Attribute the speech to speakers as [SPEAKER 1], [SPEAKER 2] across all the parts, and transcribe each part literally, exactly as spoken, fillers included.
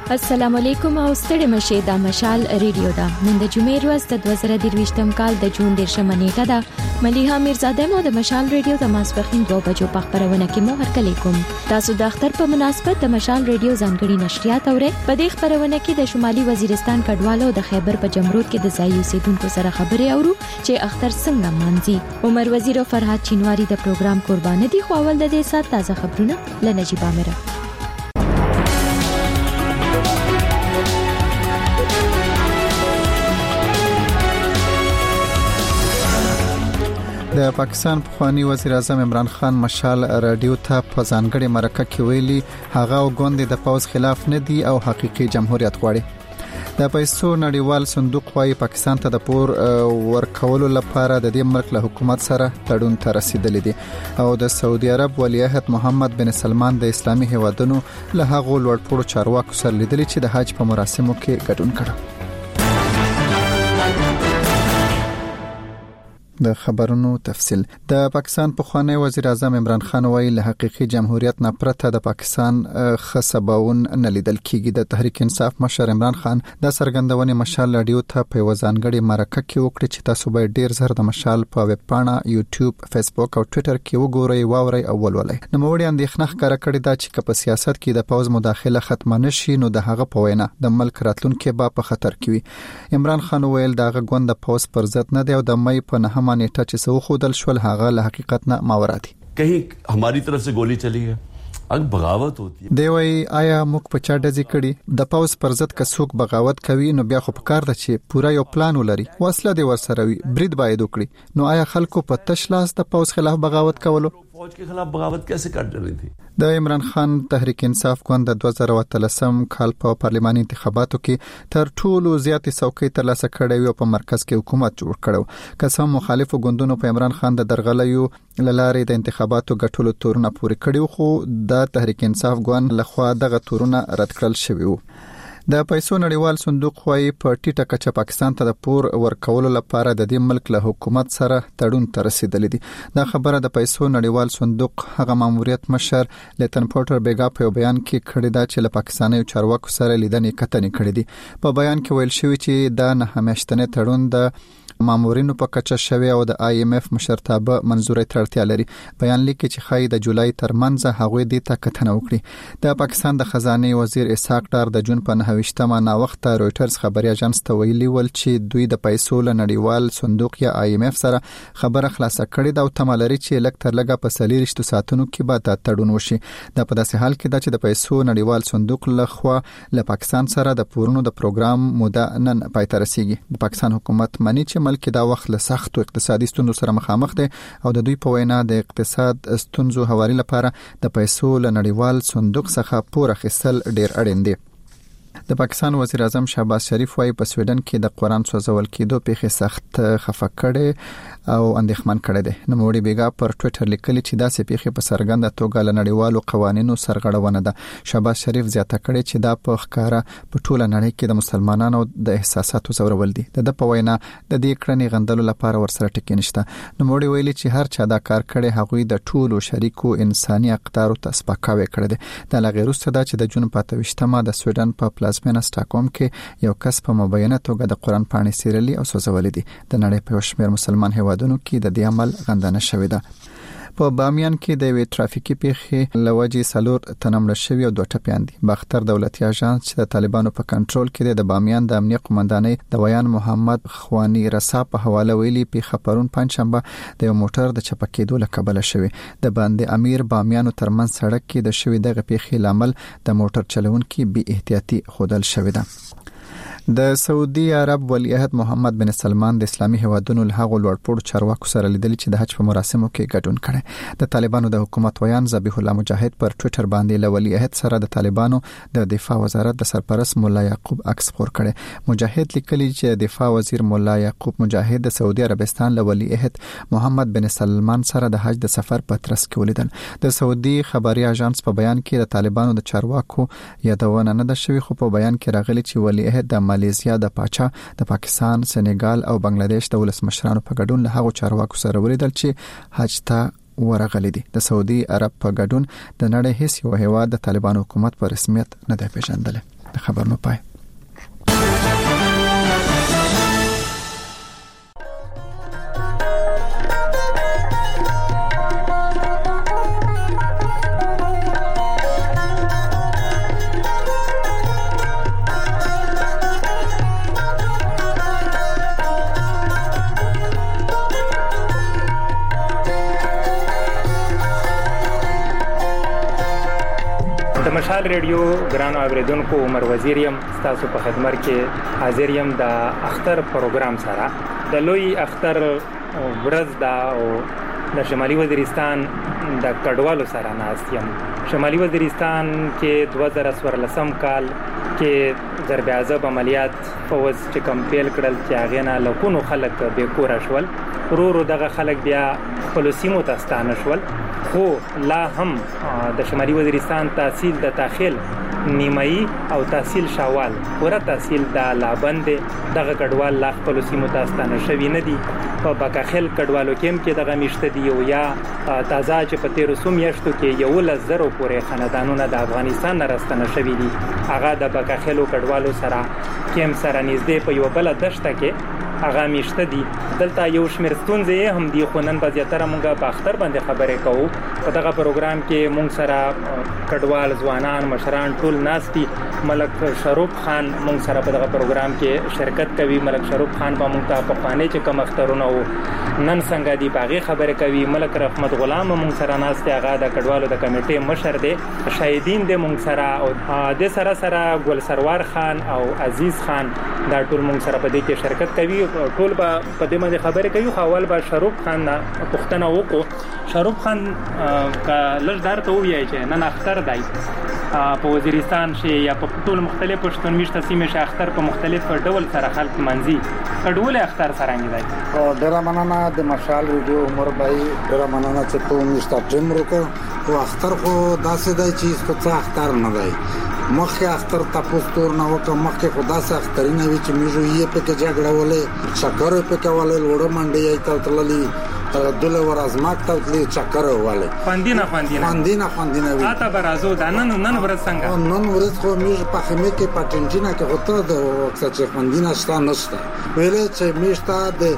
[SPEAKER 1] السلام علیکم او ستړي مشه د مشال ریډیو دا نن د جمعې ورځ د دوه زره درویشتم کال د جون دیرشمه نیټه ده. مليحه میرزاده مو د مشال ریډیو د ماسپخین دوه بجو په خبرونه کې مو هرکلی کوم. تاسو د اختر په مناسبت د مشال ریډیو ځانګړي نشریات اورئ. په دې خبرونه کې د شمالي وزیرستان کډوالو د خیبر په جمرود کې د ځای اوسیدونکو سره خبرې اورو چې اختر څنګه مانځي. عمر وزیر او فرهاد چینواری د پروګرام قرباني دي. خو اول د دې سات تازه خبرونه لنجيب امره.
[SPEAKER 2] د پاکستان پخوانی وزیر اعظم عمران خان مشال رادیو ته په ځانګړي مرکه کې ویلي هغه وګوند د پوز خلاف نه دی او حقيقي جمهوریت غواړي. د پیسو نړیوال صندوق وايي پاکستان ته د پور ورکولو لپاره د دې ملک له حکومت سره تړون ته رسیدلی دی او د سعودي عرب ولیعهد محمد بن سلمان د اسلامي هیوادونو له هغو لوړپوړو چارواکو سره لیدلي چې د حج په مراسمو کې ګډون کړي. د خبرونو تفصيل. د پاکستان پخوانی وزیر اعظم عمران خان وایي له حقيقي جمهوریت نه پرته د پاکستان خصباون نه لیدل کیږي. د تحریک انصاف مشر عمران خان د سرګندونې مشال رادیو ته په وزانګړي مرکه کې وکړي چې تاسو به ډیر زر د مشال په ویب پاڼه، یوټیوب، فیسبوک او ټوئیټر کې وګورئ، واورئ او ولولئ. نو موږ اندېښنه ښکاره کړې ده چې په سیاست کې د پوز مداخله ختم نشي نو د هغه په وینا د ملک راتلونکي به په خطر کې وي. عمران خان ویل دغه غوند د پوز پر ضد نه دی او د مې په نهمه نیټه چې سو خودل شول هغه له حقیقت نه ماوراتي.
[SPEAKER 3] کہیں ہماری طرف سے گولی چلی ہے، اګ بغاوت ہوتی ہے.
[SPEAKER 2] دی وی آیا موږ په چا ډزې کړي؟ د پاوز پر ضد که څوک بغاوت کوي نو بیا خو په کار ده چې پورا یو پلان ولري، وسله دی ورسره وي، برید باید وکړي. نو آیا خلکو په تش لاس د پاوز خلاف بغاوت کولو؟
[SPEAKER 3] فوج کے خلاف بغاوت کیسے کر رہی تھی؟
[SPEAKER 2] د عمران خان تحریک انصاف ګوند د دوه زره اتلسم کال په پارلماني انتخاباتو کې تر ټولو زیاتې څوکۍ ترلاسه کړې او په مرکز کې حکومت جوړ کړو. قسم مخالفو ګوندونو په عمران خان د درغلیو لارې د انتخاباتو ګټلو تورونه پوري کړیو، خو د تحریک انصاف ګوند لخوا دغه تورونه رد کړل شوی وو. د پیسو نړیوال صندوق وايي په ټیټه کچه پاکستان ته د پور ورکولو لپاره د دې ملک له حکومت سره تړون ته رسیدلی دی. دا خبره د پیسو نړیوال صندوق هغه ماموریت مشر لیتن پورټر بیګا په بیان کې کړی دا چې له پاکستاني چارواکو سره لیدنې کتنې کړې دي. په بیان کې ویل شوی چې دا نه همیشتنه تړون د مامورینو په کچه شوی او د آی ایم ایف مشرتابه منزوري ترتیا لري. بیان لیکي چې خای د جولای ترمنځ هغه د تکتنه وکړي. د پاکستان د خزانه وزیر اسحاق ډار د جون په نهويشتمه نا وخت رويټرز خبري اژانس ته ویلي ول چې دوی د پیسو له نړیوال صندوق یا آی ایم ایف سره خبره خلاصه کړې ده او تملري چې لک تر لګه په سلیریشتو ساتونو کې به د تړون وشي. د په داسې حال کې د چې د پیسو نړیوال صندوق لخوا له پاکستان سره د پورونو د پروګرام موده نن پای ته رسیږي. د پاکستان حکومت منی چې ملک دا وخت له سختو اقتصادي ستونزو سره مخامخ دي او د دوی په وینا د اقتصاد ستونزو حواله لپاره د پیسو له نړیوال صندوق څخه پور اخیستل ډیر اړین دي. د پاکستان وزیر اعظم شهباز شریف وايي په سویډن کې د قرآن سوځول کېدو پیښه سخت خفه کړي او اندېښمن کړي دي. نو موري بیګا پر ټوئیټر لیکلي چې داسې پیښه په سرګند توګه له نړیوالو قوانینو سرغړونه ده. شهباز شریف زیاته کړي چې دا په ښکارا په ټوله نړۍ کې د مسلمانانو د احساساتو زورول دي. د په وینا د دې کړنې غندلو لپاره ورسره ټکی نشته. نو موري ویلي چې هر چا دا کار کړي هغوی د ټولو شریکو انساني اقدارو ته سپکاوی کړی دي. د لغیروسته دا چې د جون په اتویشتمه د سویډن په پلازمینه سټاکهولم کې یو کس په مبینه توګه د قرآن پاڼې سیرلي او سوځولې دي. د نړۍ په شمیر مسلمان هیوادونو کې د دې عمل غندنه شوې ده. په بامیان کې د وی ترافیکي پیښې لوجي سالور تنمړ شوی او دوه ټپيان دي. باختر دولتي اژانس چې د طالبانو په کنټرول کې د بامیان د امنیت قومندانۍ د ویان محمد خوانی رسا په حواله ویلي پیښه پرون پنځشنبه د یو موټر د چپکېدو له کبله شوی. د باندې امیر بامیانو ترمن سړک کې د شوی دغه پیښې لامل د موټر چلوونکي بی احتیاطي خودل شوی ده. د سعودي عرب ولیعهد محمد بن سلمان د اسلامي هیوادونو له هغو لوړپوړو چارواکو سره لیدل چې د حج په مراسمو کې ګډون کړي. د طالبانو د حکومت ویان ذبیح الله مجاهد پر ټوئیټر باندې له ولیعهد سره د طالبانو د دفاع وزارت د سرپرست مولا یعقوب عکس خور کړي. مجاهد لیکلي چې دفاع وزیر مولا یعقوب مجاهد د سعودي عربستان له ولیعهد محمد بن سلمان سره د حج د سفر په ترڅ کې ولیدل. د سعودي خبري اژانس په بیان کې د طالبانو د چارواکو یادونه نه ده شوی، خو په بیان کې راغلي چې ولیعهد د مالیزیا د پاچا د پاکستان، سنگال او بنگلاديش د ولسمشرانو په ګډون له هغو چارواکو سره ولیدل چې حج ته ورغلي دي. د سعودي عرب په ګډون د نړۍ هیڅ یو هیواد د طالبانو حکومت په رسمیت نه دی پیژندل. د خبرونو پای.
[SPEAKER 4] مشال ریډیو ګران اوریدونکو عمر وزیریم تاسو په خدمت کې حاضر یم د اختر پروګرام سره. د لوی اختر ورځ دا او د شمالي وزیرستان د کډوالو سره ناست یم. شمالي وزیرستان کې دوه زره څوارلسم کال کې ضرب عذاب عملیات فوز چې کوم پیل کړل چې هغه نه لکونو خلک به کور شول. ورو ورو دغه خلک بیا خپل سیمو ته ستانه شول. خو لا هم د شمالي وزیرستان تحصیل د تاخیل نیمایي او تحصیل شوال پوره تحصیل د لابند دغه کډوال لا خپل سیمو ته ستانه شوی نه دي. په بکاخیل کډوالو کې کې دغه میشته دی او یا تازه چې په تیر سوم یشتو کې یو لزر پورې خاندانونه د افغانستان نه راستنه شوی دي. هغه د بکاخیلو کډوالو سره کیم سره نږدې په یو بل دشته کې هغه میشته دي. دلته یو شمیر ستونزې هم دي خو نن په زیاتره مونږه په اختر باندې خبرې کوو. په دغه پروګرام کې مونږ سره کډوال ځوانان مشران ټول ناستي. ملک شروف خان مونږ سره په دغه پروګرام کې شرکت کوي. ملک شروف خان په مونږ ته په خانه چې کوم اخترونه وو نن څنګه دی باغی خبرې کوي. ملک رحمت غلام مونږ سره ناستي. هغه د کډوالو د کمیټې مشر دی. شهیدین د مونږ سره او د سره سره ګل سروار خان او عزیز خان دا ټول مونږ سره په دې کې شرکت کوي. ټول به په دې باندې خبرې کوي. خو اول به شروف خان پښتنه وکړو. شروف خان کا لږ درته وایي چې نن اختر دی په وزیرستان شي یا په ټول مختلف پښتون میشته سیمې شي اختر په مختلف ډول سره خلک منځي کډول اختر سره دی.
[SPEAKER 5] او ډیر مننه د مشال ریډیو عمر بھائی. ډیر مننه چې ته میشته ټیم وکړ. او اختر خو داسې دی چې څه اختر نه دی. مخکې اختر تاسو تور نه وکړه. مخکې خدا سره اخترینه وی چې میجو یې په کې جګړه ولې چکر په کې ولې وړه منډي ایت تللی دله ورازماک تللی چکر ولې
[SPEAKER 4] فاندینا فاندینا
[SPEAKER 5] فاندینا فاندینا وی
[SPEAKER 4] اته برازو د نن نن ورځ څنګه
[SPEAKER 5] نن ورځ خو میج په خمه کې پټنجینا کې هوته د وخت چې فاندینا شته نشته ویلې چې میشته د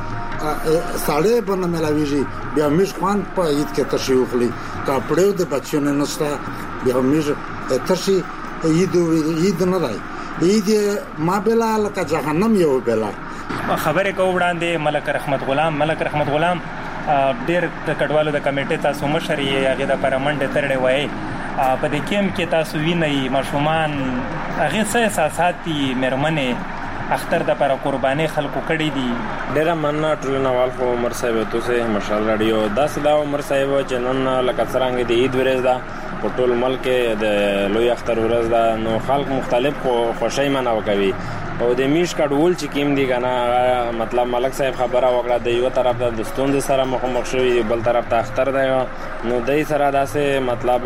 [SPEAKER 5] ساړې بنه ملاویږي بیا میش خوان په ایت کې تشویخلی کپړو د بچو نه نشته بیا میج تشي اید اید نه راي اید ما بلا لکه جهنم یو بلا
[SPEAKER 4] خبره کو وړاندې ملک رحمت غلام ملک رحمت غلام ډیر د کډوالو د کمیټې تاسو مشر یې هغه د پرمنډ ترړې وای په دې کې کې تاسو وینئ مشومان هغه څه احساسات دي مرمنه اختر د پر قرباني خلکو کړي دي.
[SPEAKER 6] ډیر مننه ټولنوال خو عمر صاحب تاسو مشال رادیو داس دا عمر صاحب جنن لکه څنګه د عید ورځ دا په ټول ملک د لوی اختر ورځ دا نو خلک مختلف خوشی مناو کوي او د میش کډول چې کیم دي کنه مطلب ملک صاحب خبره وکړه د یو طرف د دستون سره مخامخ شوی بل طرف ته اختر دی نو دای سره داسې مطلب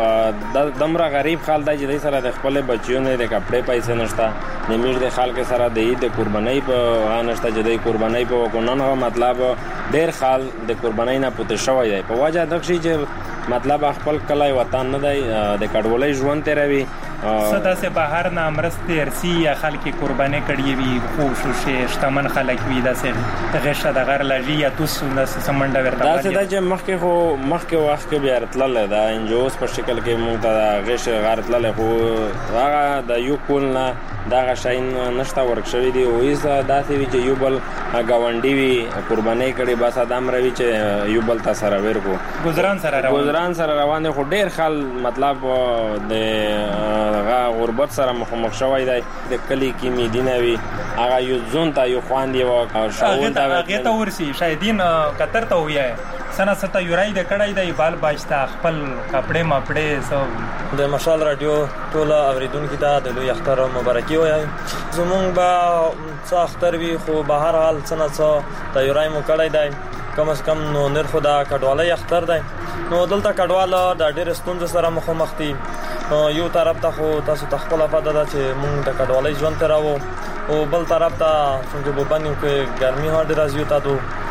[SPEAKER 6] د دمره غریب خال دی چې دای سره د خپل بچیو نه د کپڑے پیسې نشته د میش د خلک سره د عید قرباني په غانشته چې د قرباني په وکوننه مطلب ډیر خال د قرباني نه پته شوی دی په وجه د شي چې مطلب خپل کلای وطن نه دی د کډولۍ ژوند تیروي
[SPEAKER 4] صدا سے باہر نہ امرست ارسی یا خلق قربانی کړي وي خو شو شي شتمن خلک وي داسې غشه د غیر لږی یا توسو د سمنډه ورته
[SPEAKER 6] داسې د چې مخکې خو مخکې وخت کې بیا راتلل دا انجوس په شکل کې مونږ ته غشه غیر تلل خو هغه د یو کول نه دا غشاین نشته ورک شوی دی او ایس داسې وی چې یو بل غونډي وی قربانی کړي بس ادم روي چې یو بل تاسو را ورکو
[SPEAKER 4] گزاران سره روان
[SPEAKER 6] گزاران سره روان خو ډیر خل مطلب د هغه غربت سره مخامخ شوی دی د کلی کې میدینوي هغه یو ځون ته یو خواندي او شاول ته
[SPEAKER 4] هغه ته ورسي شاهدین کتر ته وایي سنا ستا یورای د کړای دی بال باشتا خپل کپڑے ماپړې سو
[SPEAKER 7] د مشال رادیو ټول اوریدونکو ته د لوی اختر مبارکي وایي زمونږ با څه اختر وی خو بهر حال سنا څه ته یورای مو کړای دی کم از کم نو نر خدا کډوالۍ اختر دی نو دلته کډواله د ډېر ستونزې سره مخامخ دي یو طرف ته خو تاسو ته خپل پته ده چې مونږ د کډوالۍ ژوند تیراوو او بل طرف ته څنګه په باندې کې ګرمي هډ راځي تا دو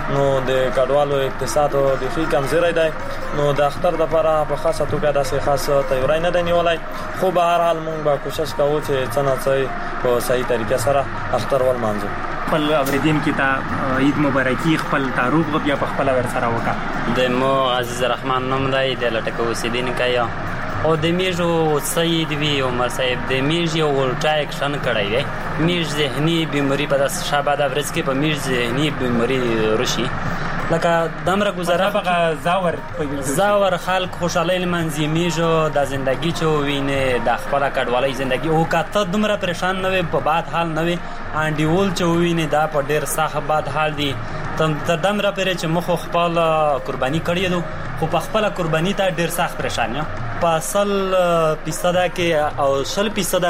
[SPEAKER 7] نو د کډوالو اقتصاد د فی کمزوري دی نو د اختر د لپاره په خاصه توګه داسې خاص تیاری نه دی نیولای خو به هر حال موږ به کوشش کوو چې څنګه څه په صحیح طریقه سره اختر ولمانځو
[SPEAKER 4] خپل اوریدین کې ته عید مبارکي خپل تعارف بیا په خپل ور سره وکړه
[SPEAKER 8] د مو عزیز الرحمن نوم دی د لټکو اوسیدونکی او د میژو سید وی عمر صاحب د میژ یو ولټا اکشن کړی دی میژ ذهني بیماری په داس شابه د ورځ کې په میژ ذهني بیماری رشي لکه دمره گذره
[SPEAKER 4] بغه زاور
[SPEAKER 8] زاور خلق خوشاله منځي میژو د ژوندۍ چو وینه د خپل کډوالۍ ژوندۍ او کاته دمره پریشان نه وي په باد حال نه وي انډیول چو وینه دا په ډیر سخت باد حال دي تم دمره پرې چې مخ خپل قرباني کړی دو خو په خپل قرباني ته ډیر سخت پریشان یم په اصل فیصد کې او شل فیصد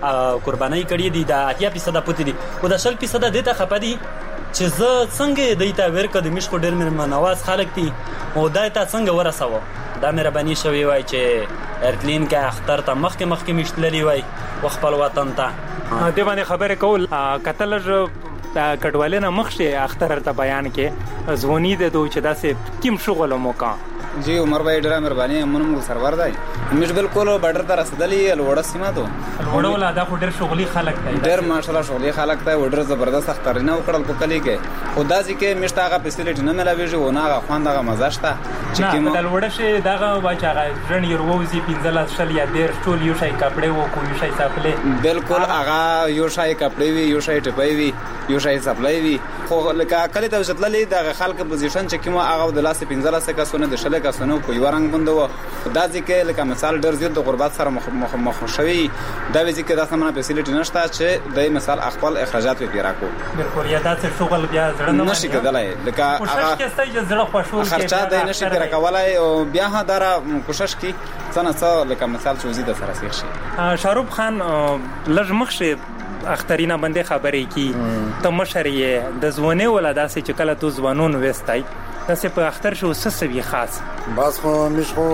[SPEAKER 8] قرباني کړی دي د اتیا فیصد پوت دي او د شل فیصد د ته خپدي چې زه څنګه دیتا ورکه د مشکو ډیر مې نواز خلک دي او دایته څنګه ورسوه دا مهرباني شوی وای چې ارتلین کې اختر ته مخکې مخکې مشتللی وای خپل وطن ته
[SPEAKER 4] دې باندې خبره کول کتلج کډوالینه مخشه اختر ته بیان کې ځونی د دوی چې داسې کیم شغل موکا
[SPEAKER 9] جی عمر بھائی ډیره مهرباني مونږ سرور دی مش بالکل بارډر ته رسیدلی لوړه سیمه ته
[SPEAKER 4] لوړه ولا دا ډیر شغلي خلک دی
[SPEAKER 9] ډیر ماشاءالله شغلي خلک دی ډیر زبردست اخترینه وکړل په کلی کې خدا ځکه مشته هغه فیسیلیټی نه ملاویږي و نه هغه خوان دغه مزه شته
[SPEAKER 4] چې کوم د لوړه شي دغه واچغه ژن یرووزی پنځل شل یا ډیر ټول یو شي کپڑے وو کو یو شي سپلې
[SPEAKER 9] بالکل هغه یو شي کپڑے وی یو شي ټپای وی یو شي سپلای وی خو لکه کلی ته وشتللی دغه خلک پوزیشن چې کوم هغه د لاس پنځل سکه سونه د شل کا سونه په یو رنگ بندو دا ځکه لکه مثال ډیر زیات د غربت سره مخ مخ شوی دا ځکه دا سمونه فیسیلیټی نشته چې د مثال خپل اخراجات وی راکو
[SPEAKER 4] بالکل یا دا څه شغل بیا زړه نه
[SPEAKER 9] نشي کېدلای لکه هغه
[SPEAKER 4] کوشش کوي زړه خوشول
[SPEAKER 9] کې خرچه د نشي راکولای او بیا ها دره کوشش کوي څنګه څه لکه مثال چې وزید سره سیخ شي
[SPEAKER 4] شاروخ خان لږ مخشه اخترینه باندې خبرې کی ته مشرې د ځونه ولا داسې چې کله تو ځوانون وستای تاسو په اختر شو سسوي خاص
[SPEAKER 5] بس خو مش خو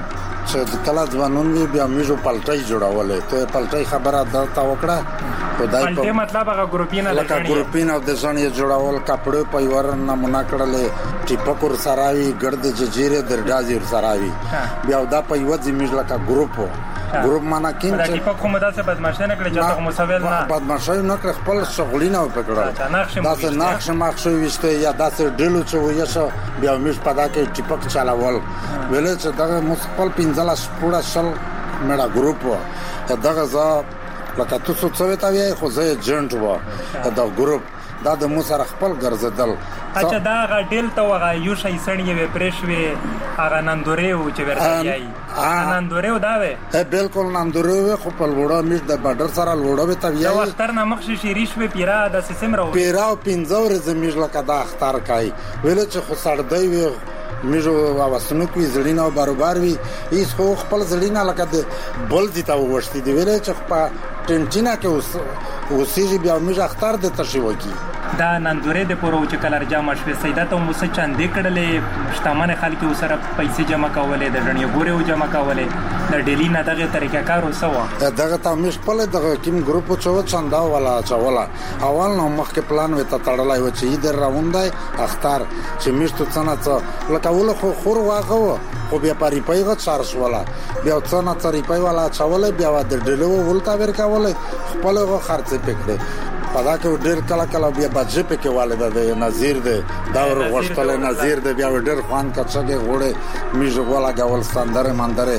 [SPEAKER 5] چې کله ځوانون وی بیا میجو پلټای جوړولې ته پلټای خبره درته وکړه خدای په
[SPEAKER 4] پلټه مطلب هغه ګروپینه
[SPEAKER 5] لکه ګروپینه د ځانې جوړول کپړو په ور نمونه کړلې ټیپکور سراوي ګرد جزیره درډازي سراوي بیا دا په یو ځمیج لکه ګروپ ګروپ معنا کین
[SPEAKER 4] چې په کومه داسه بدمعشي نه کړی چې ته مسویل نه
[SPEAKER 5] بدمعشي نه کړ خپل شغلینه وکړه داسه نقش مخشو وشته یا داسه ډلو چې ویسه بیا مش پدا کې ټیپک چلاول ویل چې دا مخفل پنځله پورا شل میرا ګروپ دغه ز لکه تاسو څه وتا وی خو زه جنټ و دا ګروپ دا د مو سره خپل ګرځدل
[SPEAKER 4] اچھا دا غډل ته وغه یو شي سړی وی پرېښوي هغه نندوري و چې ورته یای نندوري و دا وی
[SPEAKER 5] هه بالکل نندوري و خو په وړو میش د بارډر سره وړو به ته یای
[SPEAKER 4] دا اختر نه مخشي شریش وی پیرا د سیستم راو
[SPEAKER 5] پیرا او پنځور زمیش لکه دا اختر کای ویل چې خو سړدی وی میجو واسنو کوي زړینا او باروبار وی هیڅ خو خپل زړینا لکه د بل دي ته وښتي دی ویل چې په ټنټینا کې اوس اوسېږي بیا میج اختر د تشوکی
[SPEAKER 4] دا نندوري د پورو چې کلر جامه شوي سیدات او موسی چاندې کړلې شتامن خلک سره پیسې جمع کولې د ژوند ګوري او جمع کولې د ډیلی نه دغه طریقه کارو سوا
[SPEAKER 5] دغه ته مش په دغه کوم ګروپ چو چندا ولا چولا اول نو مخکې پلان وته تړلای و چې در راوندای اختر چې مشته څنګه لکه ول خو خور واغه خو بیا پاری پایغه چارش ولا بیا څنګه چاري پای ولا چول بیا د ډلو ولتا ورکاول خپل غو خرڅ پکړه پدا کې ډېر کله کله بیا بچی پکې والده د نظیر د داور غوښتل نظیر د بیا ډېر خوان کڅګه غوړې میژ غولا غول ستندره مندره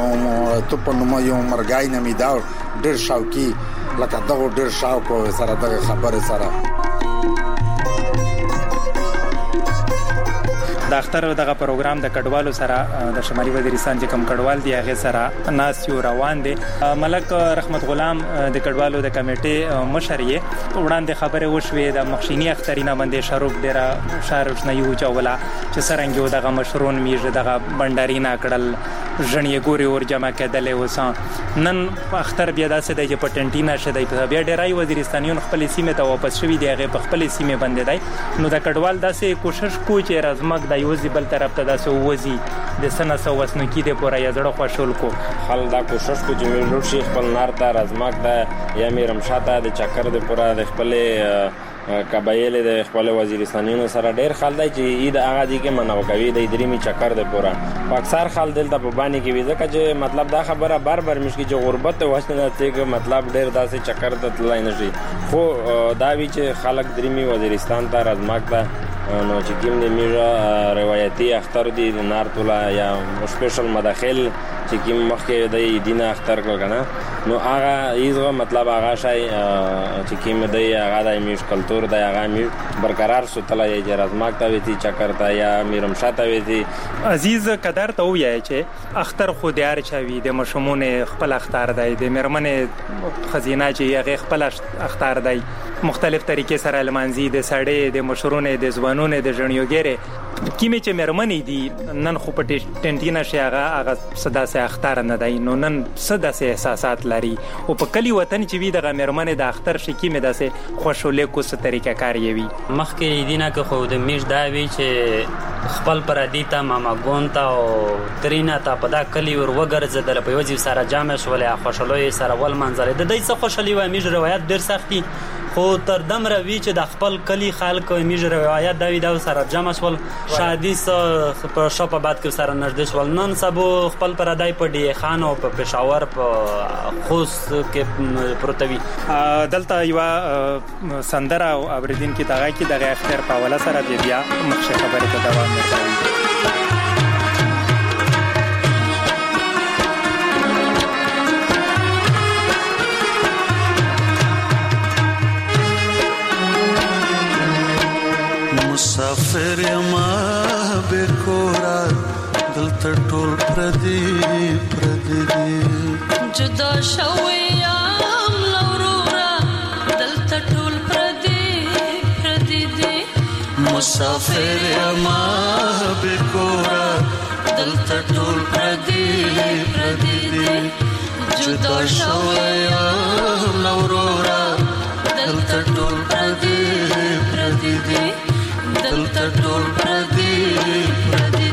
[SPEAKER 5] ته په نوم یو مرګای نه می دا ډېر شاوکی لکه دغه ډېر شاوکو سره دغه خبره سره
[SPEAKER 4] د اختر دغه پروګرام د کډوالو سره د شمالي وزیرستان چې کوم کډوال دی هغه سره ناس یو روان دي ملک رحمت غلام د کډوالو د کمیټې مشرې وړاندې خبره وشوي د مخشینی اخترینه باندې شروع ډیره شارش نه یو چولا چې سرنګو دغه مشرون میژ دغه بندارینا کړل ژنې ګوري ور جمع کېدلې وسه نن اختر بیا داسې د پټنټینا شدی په بیا ډیرای وزیرستانیون خپل سیمه ته واپس شوي دی هغه په خپل سیمه باندې دی نو د کډوال داسې کوشش کوي چې رزمک د یوزي بل طرف ته داسې وځي د سنه سو وسنو کې د پورا یزړه خوشول کو
[SPEAKER 6] خل دا کوشش کو چې ویل شي خپل نار ته رزمک دا یا میرم شاته د چکر د پورا د خپل قبایل د خپل وزیرستانونو سره ډیر خلک دی چې اید هغه دي کې منو کوي د دریمي چکر د پورا په اکثر خلک دلته په باندې کې وي ځکه چې مطلب دا خبره بار بار مشکل چې غربت واسنه ته مطلب ډیر داسې چکر ته تلای نشي خو دا وی چې خلک دریمي وزیرستان ته رازماک ته نو چې کوم د میرا روایتي اختر دي د نارتولا یا سپیشل مداخل چې کوم مخکې د دینه اختر کول کنه نو هغه ایزغه مطلب هغه شای چې کوم د هغه د میش کلچر د هغه می برقرار سوتلا یې رازماک ته وتی چکر ته یا میرم شاته وتی
[SPEAKER 4] عزیز قدر ته وایي چې اختر خو دیار چوي د مشمون خپل اختر دی د مرمنه خزینه چې هغه خپل اختر دی مختلف طریقې سره لمانځي د سړې د مشرونه د ځوانونه د جنیوګره کیمه چې مرمنې دي نن خو په ټنټینا شي هغه هغه صدا سه اختر نه دی نو نن صدا سه احساسات لري او په کلی وطن چې وی د مرمنې د اختر شي کیمه داسه خوشاله کو څه طریقه کار یوي
[SPEAKER 8] مخکې دینه که خو د میش دا وی چې خپل پردی ته ماما ګونتا او ترینا ته په دا کلی ور وګرځدل په وځي سره جامع شولې خوشاله سره ول منځره د دې څه خوشالي و میش روایت ډیر سختي خو تر دم روي چې د خپل کلی خلک میج روایت دا وی دا سره جمع شول شادي سره په شپه بعد کې سره نږدې شول نن سبو خپل پردای په ډی خان او په پېښور په خوست کې پروتوي
[SPEAKER 4] دلته یو سندره او اوریدین کې دغه کې دغه اختر په ولا سره بیا مخشه خبره ته دوام ورکوي
[SPEAKER 10] مسافر یما بیکورا دلته ټول پردي پردي
[SPEAKER 11] جدا شویم لورورا دلته ټول پردي پردي مسافر یما بیکورا دلته ټول پردي پردي جدا شویم لورورا دلته ټول پردي پردي دلته ټول پردي پردي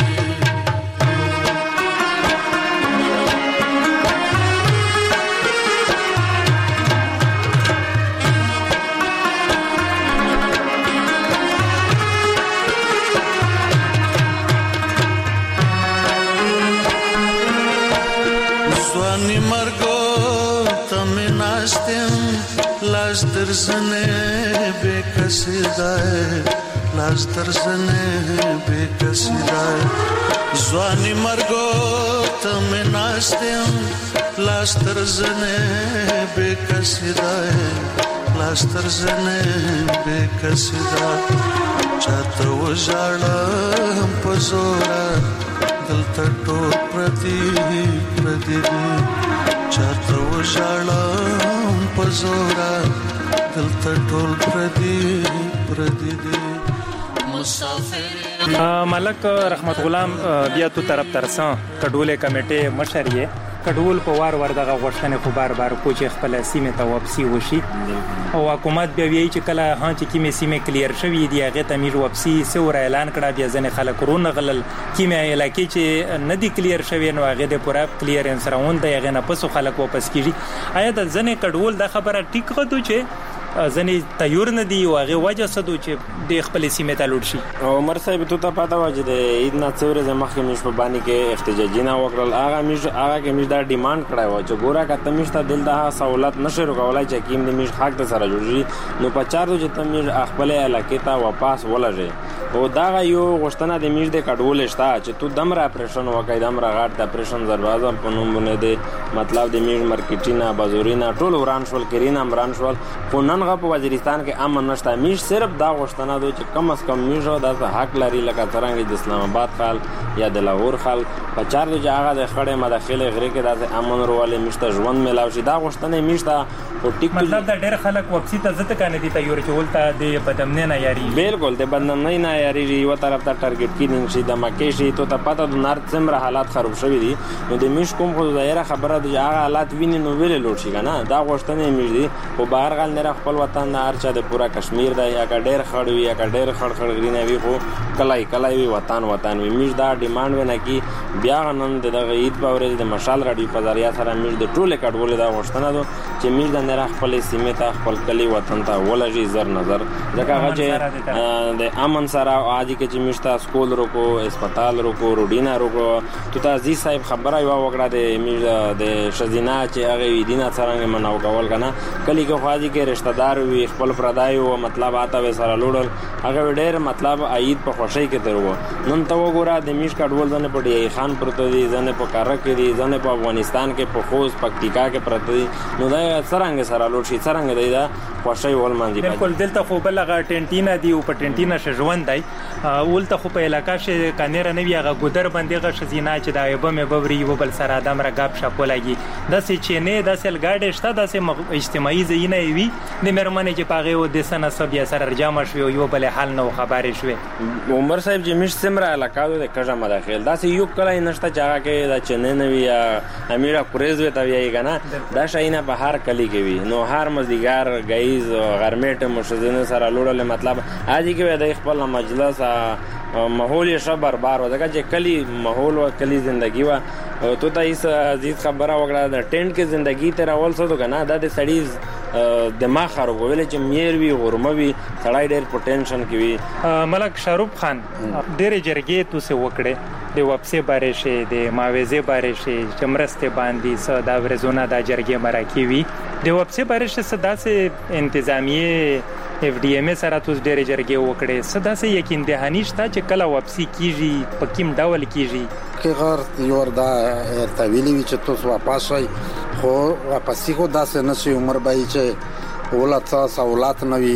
[SPEAKER 10] ځواني مرګو ته مې ناستم لاس درزنې بې کسي دی لاس درزنې بې کسي دی ځواني مرګو ته مې ناستم لاس درزنې بې کسي دی لاس درزنې بې کسي دی چاته وژاړم په زوره دلته ټول پردي پردي چاته وژاړم په زوره دلته ټول پردي پردي
[SPEAKER 4] ملک رحمت غلام بیا تو طرف ترسان کډولې کمیټه مشر یې کډول په وار ور دغه غوښتنې خو بار بار کوچ خپل سیمه ته واپسی وشي او حکومت بیا وی چې کله ها چې کیمه سیمه کلیر شوی دی هغه تمیر واپسی سور اعلان کړه بیا ځنه خلک رون غلل کیمه علاقې چې ندی کلیر شوی نو هغه د پوره کلیرنس راوند دی هغه نه پسو خلک واپس کیږي آیا د ځنه کډول د خبره ټیک غدو چې ځنې تیار نه دی او هغه وجه سدو چې د خپل سیمه ته لوټ شي
[SPEAKER 6] عمر صاحب ته ته پاته واجه د عید نه څوره د مخکې مش په باندې کې احتجاجي نه وکړل هغه مش هغه کې مش دا ډیماند کړای و چې ګورا کته مش ته دل د سہولت نشه رکولای چې کیم د مش حق ته سره جوړي نو په چارو چې تم مش خپل علاقې ته واپس ولږي او دا یو غشتنه د مش د کډول شتا چې تو دمر اپریشن وکای دمر غاټ د اپریشن دروازه په نوم باندې دی مطلب د مش مارکیټینا بازورینا ټول وران شول کرینا امران شول فنن غ په وزیرستان کې امن نشته میش صرف دا غوښتنه ده چې کم از کم میشو د حق لري لکه څنګه د اسلام آباد خال یا د لاهور خال په چار د هغه د خړې مداخله غری کې د امن ورواله میشته ژوند ملاوي شي دا غوښتنه میشته او ټیک
[SPEAKER 4] مطلب د ډېر خلک واپسی ته ځته کنه دي تیار چول ته د بدمنه نه یاري
[SPEAKER 6] بالکل د بدمنه نه یاري یو طرف ته ټارګټ کینګ شي د مکه شي ته پته د نار څومره حالات خراب شوي دي نو د میش کوم خو ظاهره خبره د هغه حالات ویني نو ویل لوټ شي کنه دا غوښتنه میش دي او بهر غل نه خپل وطن نه ارچا د پورا کشمیر دا یا ډېر خړ وی یا ډېر خړ خړ غرینه وی خو کلای کلای وی وطن وطن وی میش دا ډیماند ونه کی بیا نن د عید په ورځ د مشال راډیو په ذریعہ سره میش د ټوله کډول دا غوښتنه ده چې چې میش د نه خپل سیمه ته خپل کلی وطن ته ولږي زر نظر ځکه هغه چې د امن سره عادي کې چې میش ته سکول روکو هسپتال روکو روډینا روکو تو ته عزیز صاحب خبره یو وکړه د میش د شزینا چې هغه ویدینا څنګه مناو کول کنه کلی کې خواږي کې رشتہ دار وي خپل پردای او مطلب آتا و سره لوړل هغه ډېر مطلب عید په خوشی کې تر وو نن ته وګوره د میش کډول ځنه په ډی خان پروت دي ځنه په کارک کې دي ځنه په افغانستان کې په خوز پکتیکا کې پروت دي نو دا څنګه سره لوړ شي څنګه دی دا خوشی ول مانځي
[SPEAKER 4] بالکل دلته خو بلغه ټینټینا دی او په ټینټینا شژوند دی ولته خو په علاقې ش کانیره نه ویغه ګودر باندې غ شزینا چې دا یبه مې بوري یو بل سره ادم را غاب شپ ولګي د سې چې نه د سل ګاډه شته د سې اجتماعي زینه وي د مرمنه چې پاغه و د سنه سب یا سره جامع شو یو بل حال نو خبرې شوې
[SPEAKER 6] عمر صاحب چې مش سمره علاقه د کجا مداخل دا سې یو کله نشته چې هغه د چنه نه وی امیرا قریز وته وی کنه دا شاینه په هر کلی کې وی نو هر مزدیګار غیز غرمیټ مشزنه سره لوړل مطلب اځي کې د خپل مجلس ماحول یې شب بربار و دغه چې کلی ماحول او کلی ژوندۍ و تو ته ایس عزیز خبره وکړه د ټینټ کې ژوندۍ ته راول څه کنه دا د سړی دماغ خراب ویل چې میر وی غرمه وی سړی ډېر پوتنشن کې وی
[SPEAKER 4] ملک شاروخ خان ډېر جرګې تو سه وکړه د واپسې بارے شي د ماویزه بارے شي چمرسته باندې س دا ورزونه دا جرګې مراکی وی د واپسې بارے شي صدا سه انتظامیه اف ډی ایم سره توس ډېر جرګې وکړي صدا سه یقین دهانی شته چې کله واپسی کیږي په کوم ډول کیږي
[SPEAKER 5] کې غر یور دا ارتویلی وی چې توس واپس شي خو واپسی کو داسې نشي عمر بای چې ولات سہولات نوي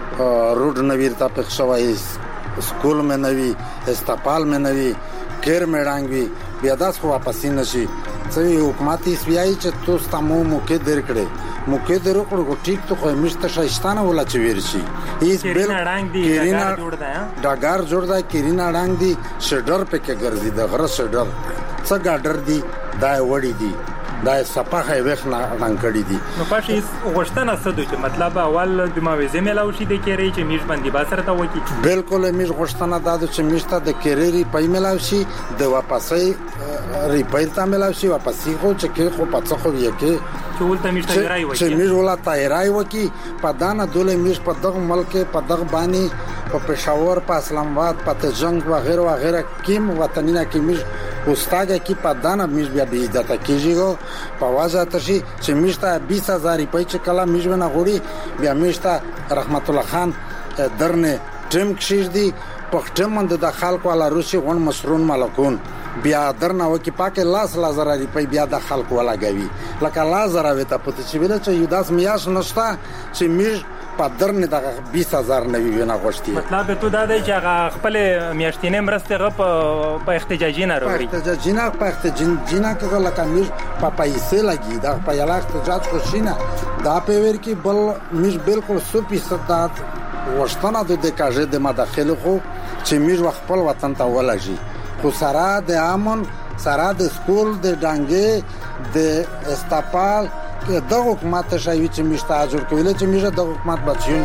[SPEAKER 5] روډ نوي تا په شوای سکول میں نوي هسپتال میں نوي کیر میډانګ وی بیا داس خو واپسی نشي چې حکومتي سویای چې توس تمو موکه درکړي موکه درکړو کو ټیک ته خو مشته شایستانه ولا چې ورشي هیڅ بل کیرینا جوړ دا ډاګار جوړ دا کیرینا ډانګ دی شډر په کې ګرځي د غره شډر څه ګاډر دی دا وړي دی دا صفحه وښنا رنګړی دي
[SPEAKER 4] نو پښې غوښتنه څه دوی چې مطلب اول د ماویزه ملاوي شي د کېری چې میش باندې با سره تا وکی
[SPEAKER 5] بالکل میش غوښتنه دا چې میشته د کېری پای ملاوي شي د واپسې ریپیر تا ملاوي شي واپسې خو چې کې خو پڅ خو یې کې
[SPEAKER 4] چې ولته میشته راي وکی
[SPEAKER 5] چې میش ولا تایرای وکی په دانه دوله میش په دغه ملک په دغه باندې په پېښور په اسلام آباد په تجنګ و غیره و غیره کیم وطنینا کې میش استاګه کې په دانه میش بیا به عزت کیږي په وازه تشي چې میشته بیس هزار روپۍ چې کله میژونه غوړي بیا میشته رحمت الله خان درنه ټیم کشیش دی په ټیم د خلکو علا روسي غون مسرون ملکون بیا درنه وکي پاکه لاس لازر روپۍ بیا د خلکو ولا غوي لکه لازر وته پته چې ویل چې یو داس میاش نشته چې میژ په درنه د بیس هزار نوي ونه غوښتي
[SPEAKER 4] مطلب ته دا دی چې هغه خپل میاشتینه مرسته غ په احتجاجي نه وروړي
[SPEAKER 5] احتجاجي نه په احتجاجي نه کې لکه میژ په پیسې لګي دا په یلا احتجاج خوشینه دا په ور کې بل میژ بالکل سو فیصد وشتنه د دکاجه د مداخله خو چې میژ خپل وطن ته ولګي خو سره د امن سره د سکول د ډانګې د استاپال د حکومت شایي چې مشته اجر کوي چې میژه د حکومت بچیون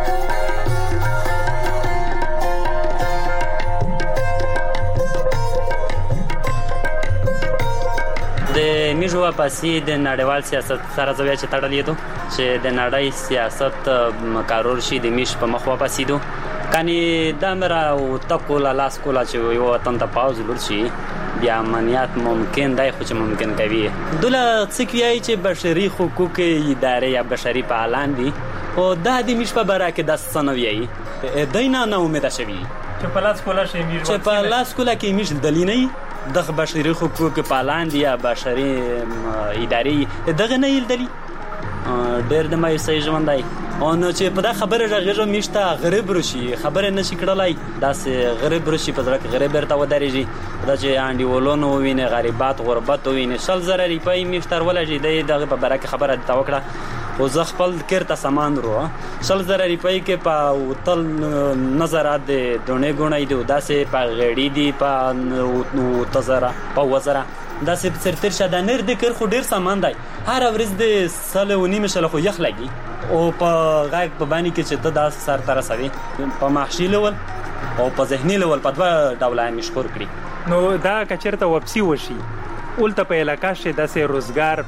[SPEAKER 8] د میژو واپسی د نړیوال سیاست سره ځویا چې تړلې دي چې د نړۍ سیاست کارور شي د میش په مخ واپسی دي کانی دمر او تکول لاس کولا چې یو وطن ته پاوز ورشي بیا امنیت ممکن دی خو چې ممکن کوي دوله څه کوي چې بشري حقوق ادارې یا بشري فعالان دي او د دې مش په باره کې د سنوي دینه نه امید شوی
[SPEAKER 4] چې په لاس کولا شي میژ
[SPEAKER 8] چې په لاس کولا کې میژ دلینه د بشري حقوق فعالان دي یا بشري ادارې دغه نه یل دلی ډېر د مایوسۍ ژوند دی او نو چې په دا خبره راغېږم میشته غریب رشي خبره نشي کړلای داسې غریب رشي په ځکه غریب ورته ودرېږي دا چې انډي ولونو ویني غریبات غربت ویني شل زره روپۍ میشتر ولږي د دغه په باره کې خبره تا وکړه خو زه خپل کېرته سامان رو شل زره روپۍ کې په تل نظرات د دونې ګونې دي داسې په غړي دي په تزره په وزره داسې سرتر شاده نر د کر خو ډیر سامان دی هر ورځ د ساله ونی مشله خو یخ لګي او په غاګ په باندې کې چې ته د سر تر سوي په معاشي لول او په ذهني لول په دوا ډول مشکور کړی
[SPEAKER 4] نو دا کچرته واپسی وشي ولته په علاقې شه داسې روزګار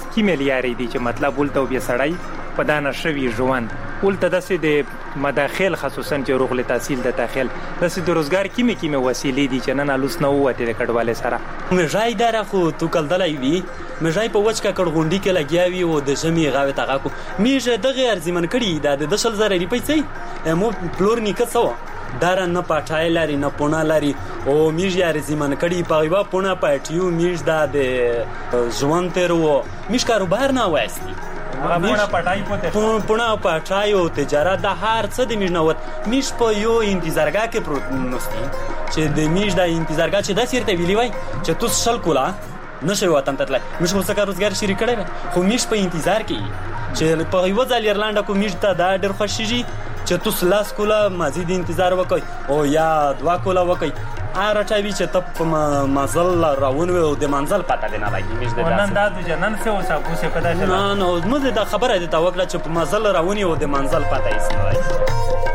[SPEAKER 4] کیمه لیاري دي چې مطلب ولته بیا سړی په دانه شوی ژوند ولته داسې د مداخل خصوصا چې روغ له تحصیل د داخل داسې د روزګار کیمه کیمه وسیلې دي چې نن الوس نه وته د کډواله سره
[SPEAKER 8] مې دره خو تو کلدلای وی مې په وچ کا کډغونډي کې لګیاوی او د جمی غاوي تاغه کو میږه دغه ارزمن کړي د دشل زره ری پیسې مو پلور نیکه سو دار نه پټای لري نه پونه لري او میږي ارزمن کړي په یو پونه پټیو میږ د ژوند تر وو میږ کاروبار نه وایستی
[SPEAKER 4] پونه پټای پته
[SPEAKER 8] پونه پټای او تجارت د هر څه د میږ نوت میږ په یو انتظارګه کې پروت نوستي چې د میږ د انتظارګه چې د سیرته ویلی وای چې تو شل کولا نشي وطن ته تلای میږ خو څنګه روزګار شری کړی خو میږ په انتظار کې چې په یو ځل ایرلند کو میږ ته دا ډېر خوشیږي چې تو سلاس کولا مزید انتظار وکړي او یا دوا کولا وکړي اره چاوي چې ته په منزل راون او د منزل پته دی نه لګي میږ د
[SPEAKER 4] نن دا د جنن څه اوسه کو څه پته
[SPEAKER 8] نه نو موږ د خبره د توکل چې په منزل راونی او د منزل پته یې سره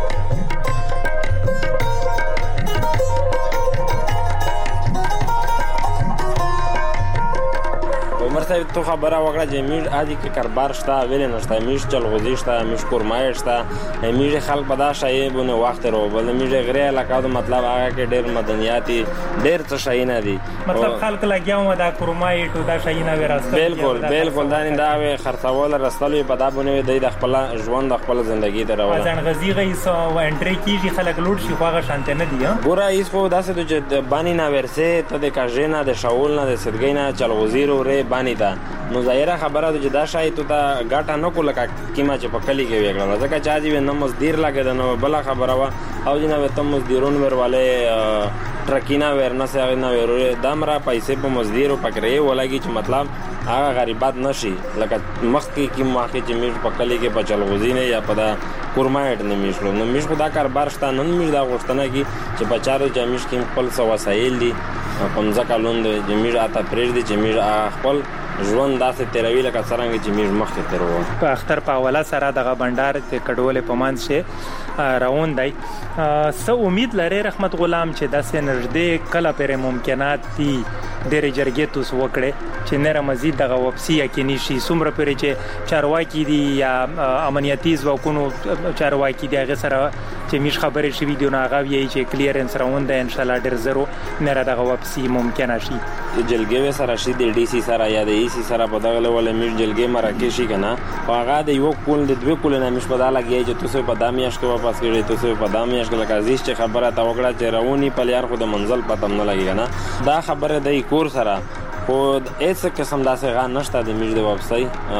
[SPEAKER 6] مرسته تو خبره وکړه چې میږ اځي کې کاربار شته ویل نه شته میږ چلغوزي شته میږ کورمای شته میږ خلک په دا شای بونه وخت ورو بل میږ غره علاقه د مطلب هغه کې ډېر مدنیاتي ډېر څه شای نه دي
[SPEAKER 4] مطلب خلک لګیاو دا کورمای ټو دا شای نه ورسته
[SPEAKER 6] بالکل بالکل دا نه دا خرڅول رسول په دا بونه د خپل ژوند د خپل ژوندۍ ته راوړل
[SPEAKER 4] ځان غزي غیسو او انټری کیږي خلک لوټ شي خو هغه شانته نه دي
[SPEAKER 6] ګوره ایس خو داسې چې بانی نه ورسه ته د کاژینا د شاول نه د سدګینا چلغوزي رو ری بانی تا نو ظاهره خبره ده چې دا شاید ته ګټه نه کوله کیما چې په کلی کې ویګل ځکه چې اځي نه مزدور لګیدا نو بل خبره وا او جناب ته مزدورون ورواله ټرکینا ورنه سره نه ورو دمرا پیسې په مزدور پکړې ولګي چې مطلب هغه غریبات نشي لکه مخ کې کی مخ کې چې په کلی کې بچل غوزینه یا په دا کورمایټ نه میشلو نو میش خدا کاربار شته نن میش دا غوښتنه کی چې بچارو جمیش کې خپل سو وسایل دي پنځه کلون د جمیش اته پرېږ دي جمیش خپل ژوند داسې تیروي لکه څنګه چې میږ مخکې تیر وو
[SPEAKER 4] په اختر په اوله سره دغه بندر ته کډولې په منځ شي روان دی څه امید لري رحمت غلام چې داسې نږدې کله پرې ممکنات دي ډېرې جرګې توس وکړي چې نه مزید دغه واپسي یقیني شي څومره پرې چې چارواکي دي یا امنیتي ځواکونو چارواکي دي هغه سره چې میش خبرې شوي دي نو هغه یې چې کلیرنس روان دی ان شاء الله ډېر زرو نه دغه واپسي ممکنه شي
[SPEAKER 6] جلګې سره شي د ډي سي سره یا د ای سی سره په دغه ول میږ جلګې مراکې شي کنه هغه د یو کول د دوه کول نه مش په داله کې چې تاسو په دامیاش کې واپس کړئ تاسو په دامیاش کې لکه عزیز چې خبره تا وکړه چې راونی په لیار خو د منزل پته نه لګي کنه دا خبره د کور سره خو هیڅ قسم داسې غا نشته د میږ د واپسي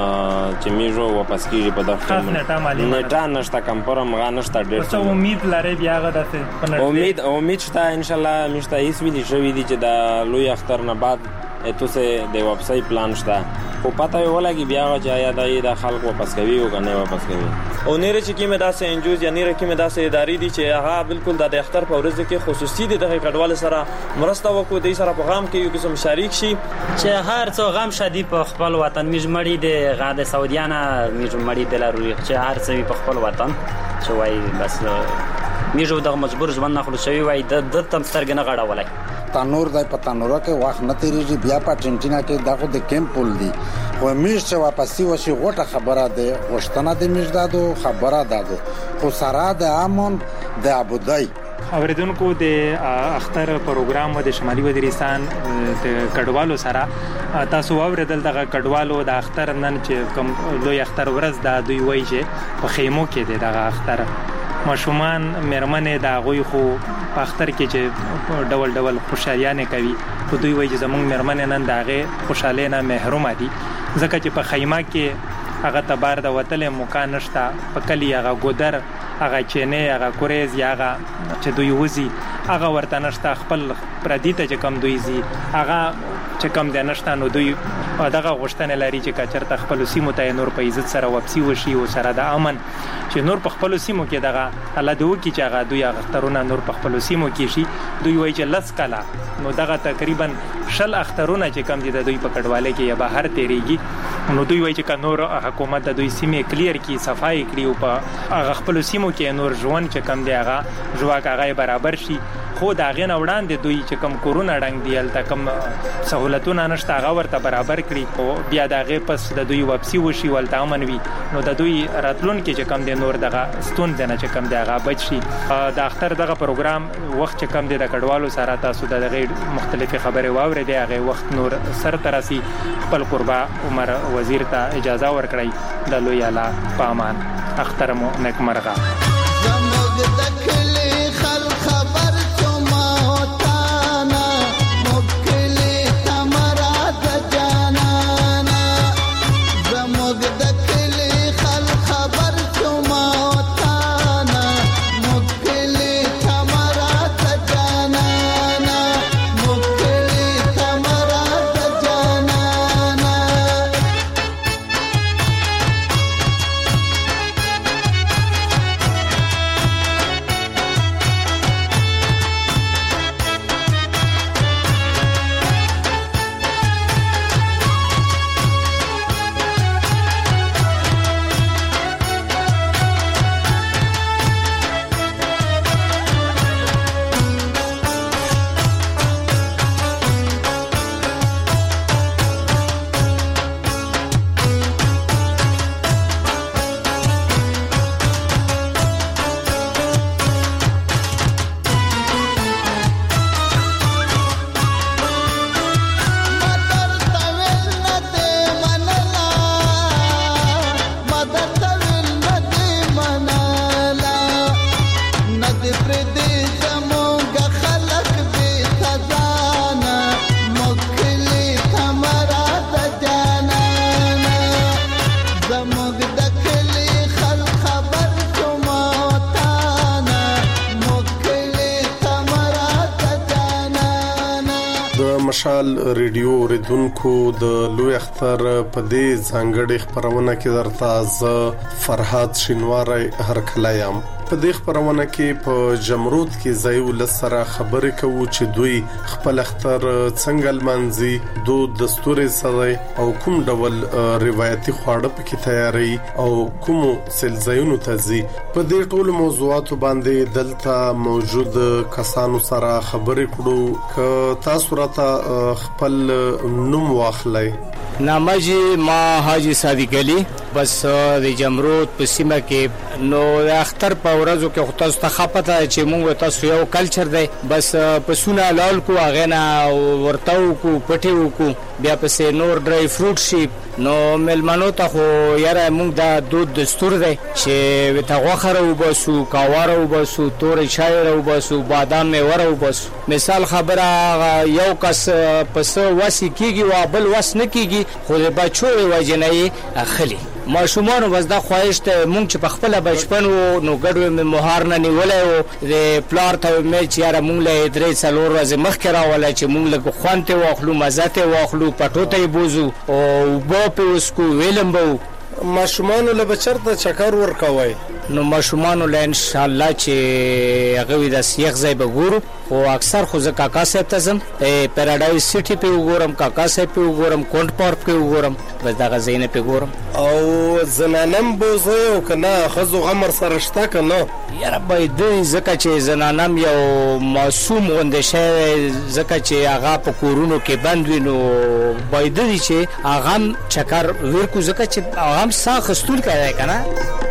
[SPEAKER 6] چې میږ واپس کیږي په دغه نیټه نشته کمپرم غا نشته ډېر
[SPEAKER 4] څه امید لري بیا غا د
[SPEAKER 6] امید امید شته ان شاء الله مشته هیڅ ویلي شوی دي چې د لوی اختر نه بعد ته سه د ویبسایټ پلان شته خو پته ولګي بیا چې یا د خلک واپس کوي او کنه واپس کوي
[SPEAKER 7] او نه رچ کې مې داسې انجوز یا نه رکه مې داسې ادارې دي چې هغه بالکل د اختر په ورځ کې خصوصي دي د کډوال سره مرسته وکړي د سره پیغام کې یو قسم شریک شي
[SPEAKER 8] چې هر څو غم شدي په خپل وطن میجمړي د غاده سعودیانه میجمړي د لارو چې هر څه په خپل وطن چې وای بس میجو د مجبور ځوان نه خلصوي وای د د تم سترګ نه غړا ولای
[SPEAKER 5] تنور دای په تنور کې واخ نه تیریږي بیا په ارجنټینا کې دغه د کیمپ پول دی خو میش چې واپسی وشي غوټه خبره ده غوښتنه د میش دادو خبره دادو خو سره د امون د ابودای
[SPEAKER 4] اوریدونکو د اختر پروګرام د شمالي وزیرستان د کډوالو سره تاسو اوریدل دغه کډوالو د اختر نن چې کوم لوی اختر ورځ د دوی وایي چې په خیمو کې دغه اختر ماشومان مېرمنې د هغوی خو په اختر کې چې ډول ډول خوشالیانې کوي خو دوی وایي چې زموږ مېرمنې نن د هغې خوشحالۍ نه محرومه دي ځکه چې په خیمه کې هغه ته بار د وتلې موقع نشته په کلي هغه ګودر هغه چینې هغه کوریز یا هغه چې دوی وځي هغه ورته نشته خپل پردي ته چې کم دوی ځي هغه چې کم دی نشته نو دوی دغه غوښتنې لري چې که چېرته خپلو سیمو ته نور په عزت سره واپسي وشي او سره د امن چې نور په خپلو سیمو کې دغه الله دې وکړي چې هغه دوی هغه اخترونه نور په خپلو سیمو کې شي دوی وایي چې لس کاله نو دغه تقریبا شل اخترونه چې کم دي د دوی په کډوالۍ کې یا بهر تېرېږي نو دوی وایي چې که نور حکومت د دوی سیمې کلیر کړي صفایي کړي او په هغه خپلو سیمو کې نور ژوند چې کم دی هغه ژواک هغه برابر شي خو د هغې نه وړاندې دوی چې کوم کورونه ړنګ دي هلته کوم سهولتونه نشته هغه ورته برابر ورکړي او بیا د هغه پس د دوی واپسی وشي ولته امن وي نو د دوی راتلونکي چې کم دي نور دغه ستون دنه چې کم دی هغه بچ شي. د اختر دغه پروګرام وخت چې کم دی د کډوالو سره تاسو د دغه مختلفه خبره واوري دی هغه وخت نور سر ترسي خپل قربا عمر وزیر ته اجازه ورکړی د لوی اعلی پامان اختر مو نیکمرغه.
[SPEAKER 12] مشال ریډیو ریدونکو د لوی اختر په دې ځانګړي خبرونه کې درته ز فرحات شینواری هر کلایم په دې خبرونه کې په جمرود کې ځایو لسره خبرې کوو چې دوی خپل اختر څنګه لمانځي دود دستور سره او کوم ډول روایتي خواړه پکې تیاری او کوم سلزایونو تزي په دې ټول موضوعاتو باندې دلته موجود کسانو سره خبرې کړو ک تاسو راته خپل نوم واخلئ.
[SPEAKER 13] نامه جی ما حاجی صادق علی بس د جمرود په سیمه کې نو اختر په ورځو کې خو تاسو ته خپته چې موږ تاسو یو کلچر دی بس پسونه لال کو اغه نه ورتاو کو پټیو کو بیا پسې نور ډرای فروټ شي نو ملمنو ته خو یاره موږ د دود دستور دی چې وته غوخره وباسو کاواره وباسو تور شاعر وباسو بادام میوه وباسو مثال خبره یو کس پس واسی کیږي وا بل واس نه کیږي خو د بچو وجنې اخلي ماشومان وز دا خواهش ته مونږ چې په خپل بچپن نو ګډو مهار نه نیولای او د پلار ته مې چې یاره مونږ له درې څلور ورځې مخکې راولای چې مونږ له خوانته واخلو مزته واخلو پټوته بوزو او بو په وسکو ویلم بو
[SPEAKER 12] ماشومان له بچرته چکر ورکوي
[SPEAKER 13] نو ماشومان له ان شاء الله چې هغه د سیخ ځای به ګورو او اکثر خو ځکه کاکا صاحب ته زم پیراډایز سټي په وګورم کاکا صاحب په وګورم کونټ پارک په وګورم بس دا غزینه په وګورم
[SPEAKER 12] او زنانم بوزو کنه خزو غمر سره شته کنه
[SPEAKER 13] یاره باید ځکه چې زنانم یو معصوم غونډه شي ځکه چې هغه په کورونو کې بند وینو باید چې هغه چکر ورکو ځکه چې هغه سا خستول کوي کنه.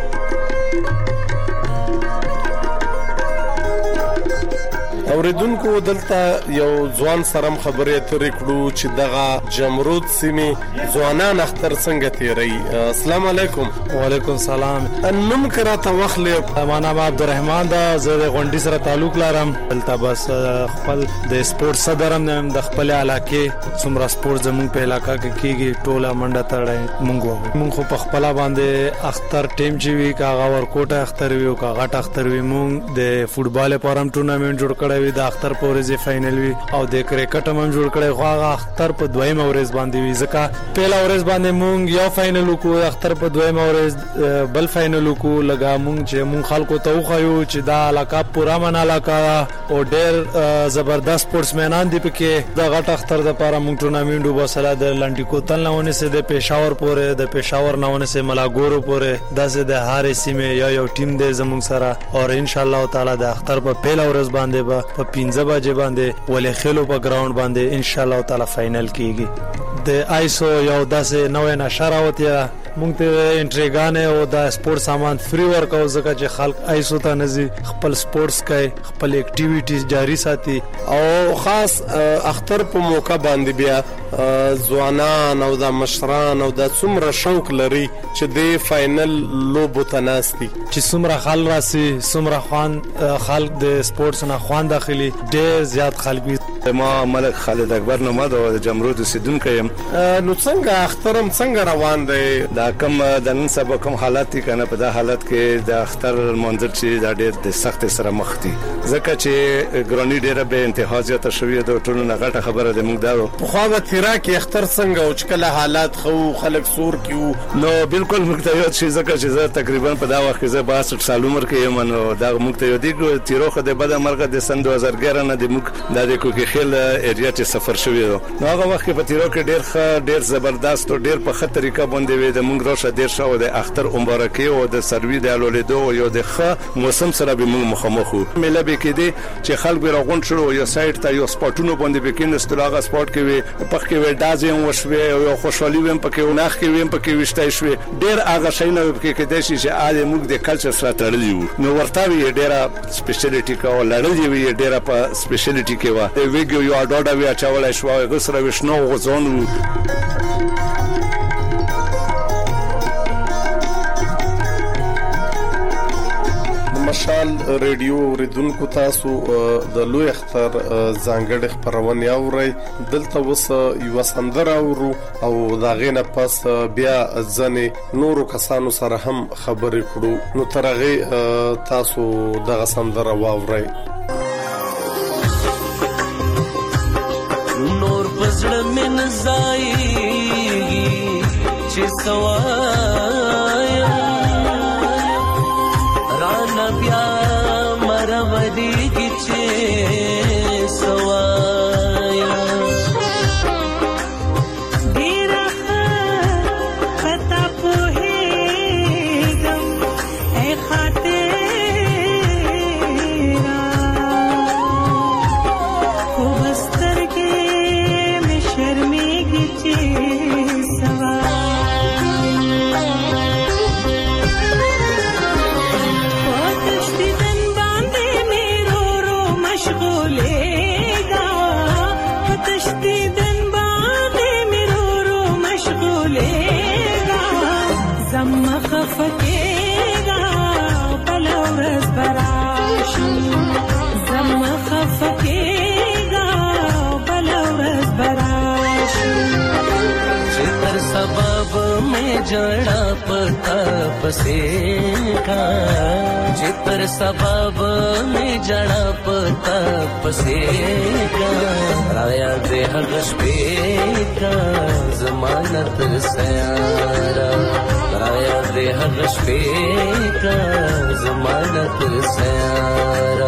[SPEAKER 12] اوریدونکو دلته یو ځوان سره خبرې اترې کړو چې دغه جمرود سیمه ځوانان اختر څنګه تیری. السلام علیکم.
[SPEAKER 14] وعلیکم سلام.
[SPEAKER 12] نوم کراته وخلې
[SPEAKER 14] معنا عبدالرحمن دا زه غونډي سره تعلق لرم دلته بس خپل د سپورت صدرم نیم د خپل علاقې څومره سپورت زمون په علاقې کې کیږي ټوله منډه تړای مونږ مونږ خو په خپل باندې اختر ټیم چې وی کاغه ورکوټه اختر وی او کاغه اختر وی مونږ د فوتبال پرم ټورنمنت جوړ کړی د اختر په ورځ فائنل وی او د کرکټ هم جوړ کړی خو هغه اختر په دویم ورځ باندې وی ځکه پهلا ورځ باندې مونږ یو فائنل وکړو اختر په دویم ورځ بل فائنل وکړو لګا مونږ چې مونږ خلکو ته وخایو چې دا علاقه پورا من علاقه او ډېر زبردست سپورټسمنان دي پکې د غټ اختر د لپاره موږ ټورنامنټ وباسله د لنډی کوتل ناونه سه د پېښور پورې د پېښور ناونه سه ملاګورو پورې داسې د هارې سیمه یا یو ټیم دی زموږ سره او ان شاء الله تعالی د اختر په پیل ورځ باندې به په پنځه بجې باندې ولې خلو په ګراوند باندې ان شاء الله تعالی فائنل کیږي د آیسو یو داسې نوې نشره وته مونږ ته انټریګان او د سپورت سامان فری ورکو ځکه چې خلک آیسو ته نزي خپل سپورتس کوي خپل اکټیویټیز جاری ساتي
[SPEAKER 12] او خاص اختر په موقع باندې بیا ځوانان او د مشران او د څومره شوق لري چې د فائنل لوبو تناستي
[SPEAKER 14] چې څومره خل راسي څومره خوان خلک د سپورتس نه خوان داخلي ډېر زیات خلک
[SPEAKER 15] ما ملک خالد اکبر نومه د جمرود اوسیدونکو یم
[SPEAKER 12] نو څنګه اخترم څنګه روان دی
[SPEAKER 15] دا کوم د نن سبا کوم حالت دي کنه په دا حالت کې د اختر منظر چې دا ډېر د سخت سره مخ دي ځکه چې ګرانی ډېر به انتها زیاته شوې د ټولو نه غټه خبره ده موږ دا
[SPEAKER 12] په خو به تیرا کې اختر څنګه او چې کله حالات خو خلک سور کیو
[SPEAKER 15] نو بالکل موږ ته یو شي ځکه چې زه تقریبا په دا وخت کې زه باسط سال عمر کې یم نو دا موږ ته یو دی تیرو خو د بده مرګ د سن دوه هزار ګیره نه د موږ د کوکي خیل ایریا ته سفر شوې نو هغه وخت کې په تیرو کې ډېر ښه ډېر زبردست او ډېر په خطر طریقه باندې وې د موږ راشه ډېر شو د اختر مبارکي او د سروي د اولېدو یو د ښه موسم سره به موږ مخامخ وو مله به کې دي چې خلک به راغون شو یو سایت ته یو سپورټونو باندې به کې نستلاغه سپورټ کې وي په کې وې دازې وشوي او یو خوشحالي ویم په کې وناخ کې ویم په کې وشتای شوي ډېر هغه شي نه په کې کې د شي چې اله موږ د کلچر سره تړلی وو نو ورته وی ډېره سپیشلیټی کا لړلې وی ډېره په سپیشلیټی کې وا د ویګو یو اډوډا وی اچولای شو غسر وشنو غزون
[SPEAKER 12] مشال ریډیو ریدونکو تاسو د لوی اختر ځانګړي خبرونه اورئ دلته وس یو سندره اورو او دا غینه پس بیا ځنې نورو کسانو سره هم خبرې کړو نو ترغه تاسو دغه سندره واورئ
[SPEAKER 11] نور پزړه من زای چې سوایا رانا بیا مرودی کی چې سوایا
[SPEAKER 16] ډیره پتا پوهېږم اے خاطر
[SPEAKER 11] जड़ा पता पसे का जितर सबब में जड़ा पता पसे का राया दे हगश पे का जमानत सयारा राया दे हगश पे का जमानत सयारा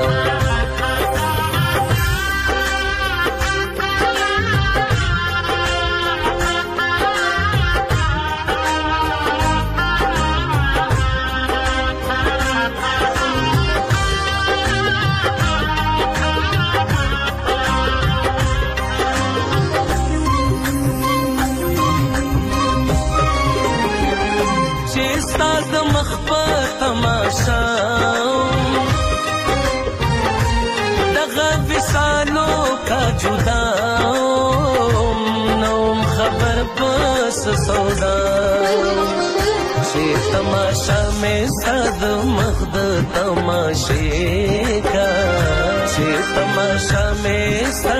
[SPEAKER 11] सौदा शे तमाशा में सद मखद तमाशे का शे तमाशा में सद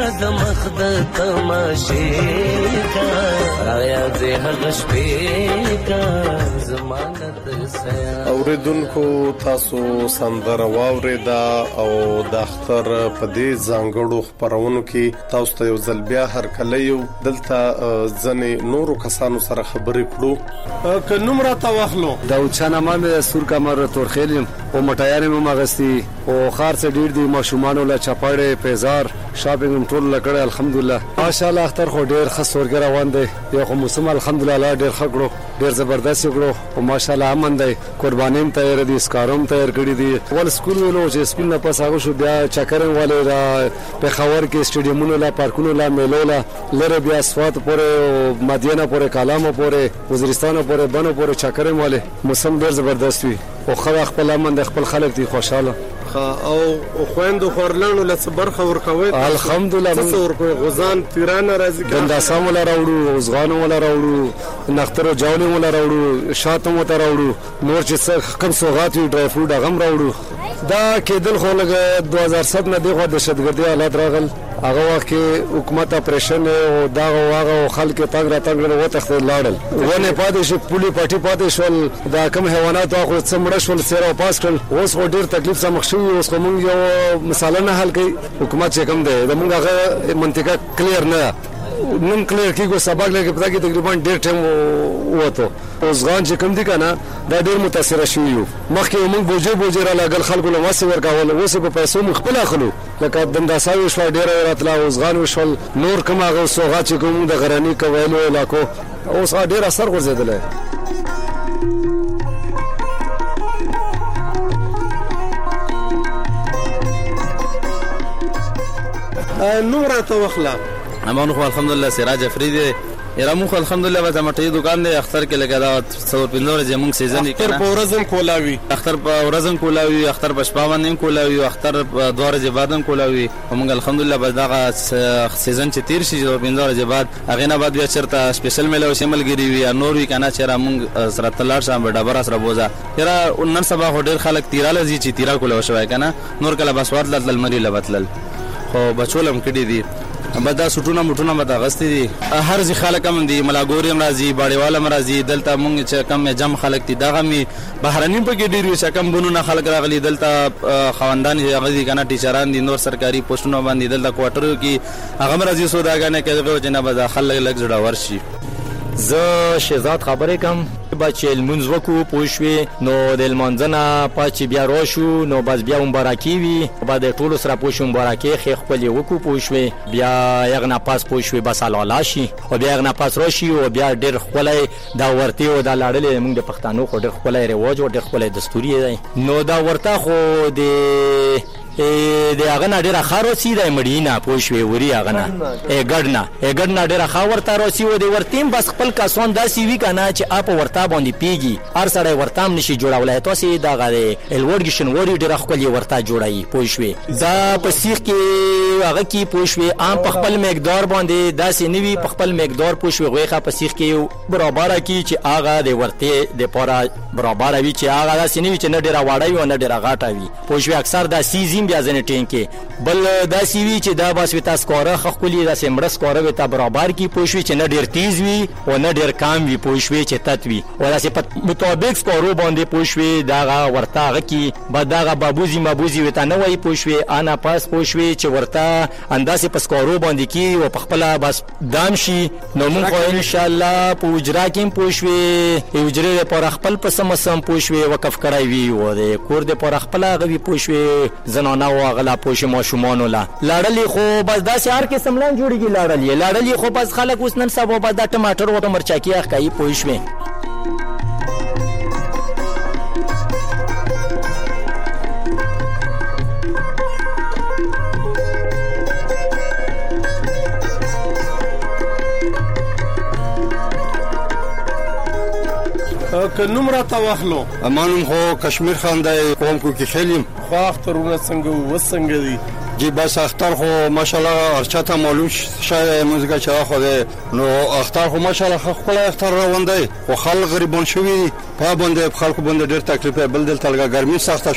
[SPEAKER 11] د مخ د تماشې کا رایا دې هغه شپې کا زمانه تسیا
[SPEAKER 12] اوریدونکو تاسو سندره واوریدا او د اختر په دې ځانګړو خبرونو کې تاسو ته یو ځل بیا هر کله یو دلته ځنې نورو کسانو سره خبرې کړو ک نوم راته واخلو
[SPEAKER 17] دا چانه مې سور کمر تورخیلم او مټایانې مې مغستی او خارڅ ډیر دی ماشومان ولا چپاړې پیزار شاپینګ ټول لکړه الحمدلله ماشاءالله اختر خو ډیر خاص ورګه روان دی یو خو موسم الحمدلله ډیر خکړو ډیر زبردست کړو او ماشاءالله امن دی قربانیم تیار دي سکارم تیار کړی دي ول سکول ولو چې سکول نه پس هغه شو بیا چکرن والے را په خبر کې سټیډیومونو لا پارکونو لا میلو لا لره بیا سوات پورې مدینه پورې کلامو پورې وزیرستان پورې بنو پورې چکرن والے موسم ډیر زبردست وي او خو خپل امن د خپل خلک دي خوشاله
[SPEAKER 12] او خويندو خورلانو له برخه ورکوي
[SPEAKER 17] الحمدلله
[SPEAKER 12] تاسو ورکوي غزان تیران راځي
[SPEAKER 17] ګندا سام ولا راوړو غزغانو ولا راوړو نخترو جاولې ولا راوړو شاتو وته راوړو نور چې کم سوغات وی ډرای فروټ غم راوړو دا کېدل خو لګ دوه هزار سات نه دیغه د شتګردي حالات راغل هغه وخت حکومت اپریشن او دا هغه خلک تنگ را تنگ وروته تخته لاړل ونه پاتې شو پولی پټي پاتې شول دا کم حیوانات خو څمړ شول سره پاس کړل اوس خو ډیر تکلیف سره مخ شو اوس کوم یو مثال نه حل کوي حکومت چې کم دی د موږ هغه منطقه کلیر نه نن کلیر کیږي سبق لګي پتا کې تقریبا ډیر ټیم وته اوس غان چې کم دي کنه دا ډیر متاثر شوی یو مخکې موږ بوجه بوجه را لګل خلکو له واسه ورکول اوس په پیسو مخبل اخلو لکه دنداساوي شو ډیر راتلا اوس غان وشول نور کوم هغه سوغات چې کوم د غرانی کویلو علاقو اوس ډیر اثر ورزيدل
[SPEAKER 12] نور ته وخلا
[SPEAKER 18] امانو خو الحمدلله سراج افریدی یرامو خو الحمدلله به مټي دکان دی اختر کې لګا دا څو پندور زمونږ سیزن کې
[SPEAKER 12] اختر په ورځم کولاوي
[SPEAKER 18] اختر په ورځم کولاوي اختر په شپه باندې کولاوي اختر په دوه ورځې بعدم کولاوي موږ الحمدلله به دا سیزن چې تیر شي څو پندور ورځې بعد هغه نه بعد بیا چرته سپیشل میلو شامل ګری وي نور وی کنه چې را موږ سره تلار شام ډبر سره بوزا یرا نن سبا هډر خلک تیراله زی چې تیرا کوله شوی کنه نور کله بسوات لتل مری لبتل خو بچولم کړي دي بدا سټونه مټونه مدا غستې دي هر ځي خلک هم دي ملاګوري مرضی باړیواله مرضی دلته مونږ چې کم جم خلک دي دغه می بهرنی په کې ډیر چې کم بونونه خلک راغلي دلته خواندان هغه دي کنه ټیچران دي نور سرکاري پوسټونه باندې دلته کوارټر کې هغه مرضی سوداګانې کې جناب دا خلک لګ جوړ ورشي
[SPEAKER 19] زه شهزاد خبرې کوم بچې المنځ وکړو پوه شوې نو د لمانځنه پاتې بیا راشو نو بس بیا مبارکي وي بعد ټولو سره پوه شو مبارکي خې خپلې وکړو پوه شوې بیا یغه نه پاس پوه شوې بس الله شي او بیا یغه نه پاس راشي او بیا ډېر خپلې دا ورته او دا لاړلې موږ د پښتنو خو ډېر خپلې رواج او ډېر خپلې دستوري دی نو دا ورته خو د د هغه نه ډیره خارو سي د مدینه پوښوي وري هغه نه ا ګډنا ا ګډنا ډیره خاورته روسي و دی ورتیم بس خپل کاسون داسي وی کنه چې اپ ورتا باندې پیږي هر سړی ورتام نشي جوړولای تاسو دا غره الورګشن وری ډیره خپل ورتا جوړای پوښوي دا په سیخ کې هغه کې پوښوي عام په خپل مقدار باندې داسي نیوي په خپل مقدار پوښوي غوخه په سیخ کې برابر کی چې هغه د ورته د پورا برابر وی چې هغه داسي نیوي چې نه ډیره واړی و نه ډیره غاټه وی پوښوي اکثر دا سیزیم بیا ځنه ټینګه بل دا سی وی چې دا باس وتا سکوره خخولي دا سمړه سکوره وتا برابر کی پوښوي چې نه ډیر تیز وي او نه ډیر کم وي پوښوي چې تتوي او دا په مطابق سکورو باندې پوښوي دا ورتاغه کی بداغه بابوزي مابوزي وتا نه وای پوښوي انا پاس پوښوي چې ورتا انداسه په سکورو باندې کی او په خپل بس دام شي نو موږ ان شاء الله په اجرا کې پوښوي اجرا پر خپل په سم سم پوښوي وقف کړای وی او د کور د پر خپل غوي پوښوي زنانه او غلا پوښ ماشومان ولا لاړلې خو بس داسې هر قسم لان جوړیږي لاړلې لاړلې خو بس خلک اوس نن سبا بس د ټماټر او مرچاکي اخکای پوښوي
[SPEAKER 12] که نوم را تا واخلو
[SPEAKER 17] امانم خو کشمیر خان دی قوم کو کې خیلیم
[SPEAKER 12] خو اخترونه څنګه وسنګ دي
[SPEAKER 17] جی بس اختر خو ماشاءالله ارچاته معلوم شای موزیکا چا خو ده نو اختر خو ماشاءالله خپل اختر روان دی خو خلک غریبون شوی په باندې خلکو باندې ډېر تکلیف بل دل تلګه ګرمي سخته شو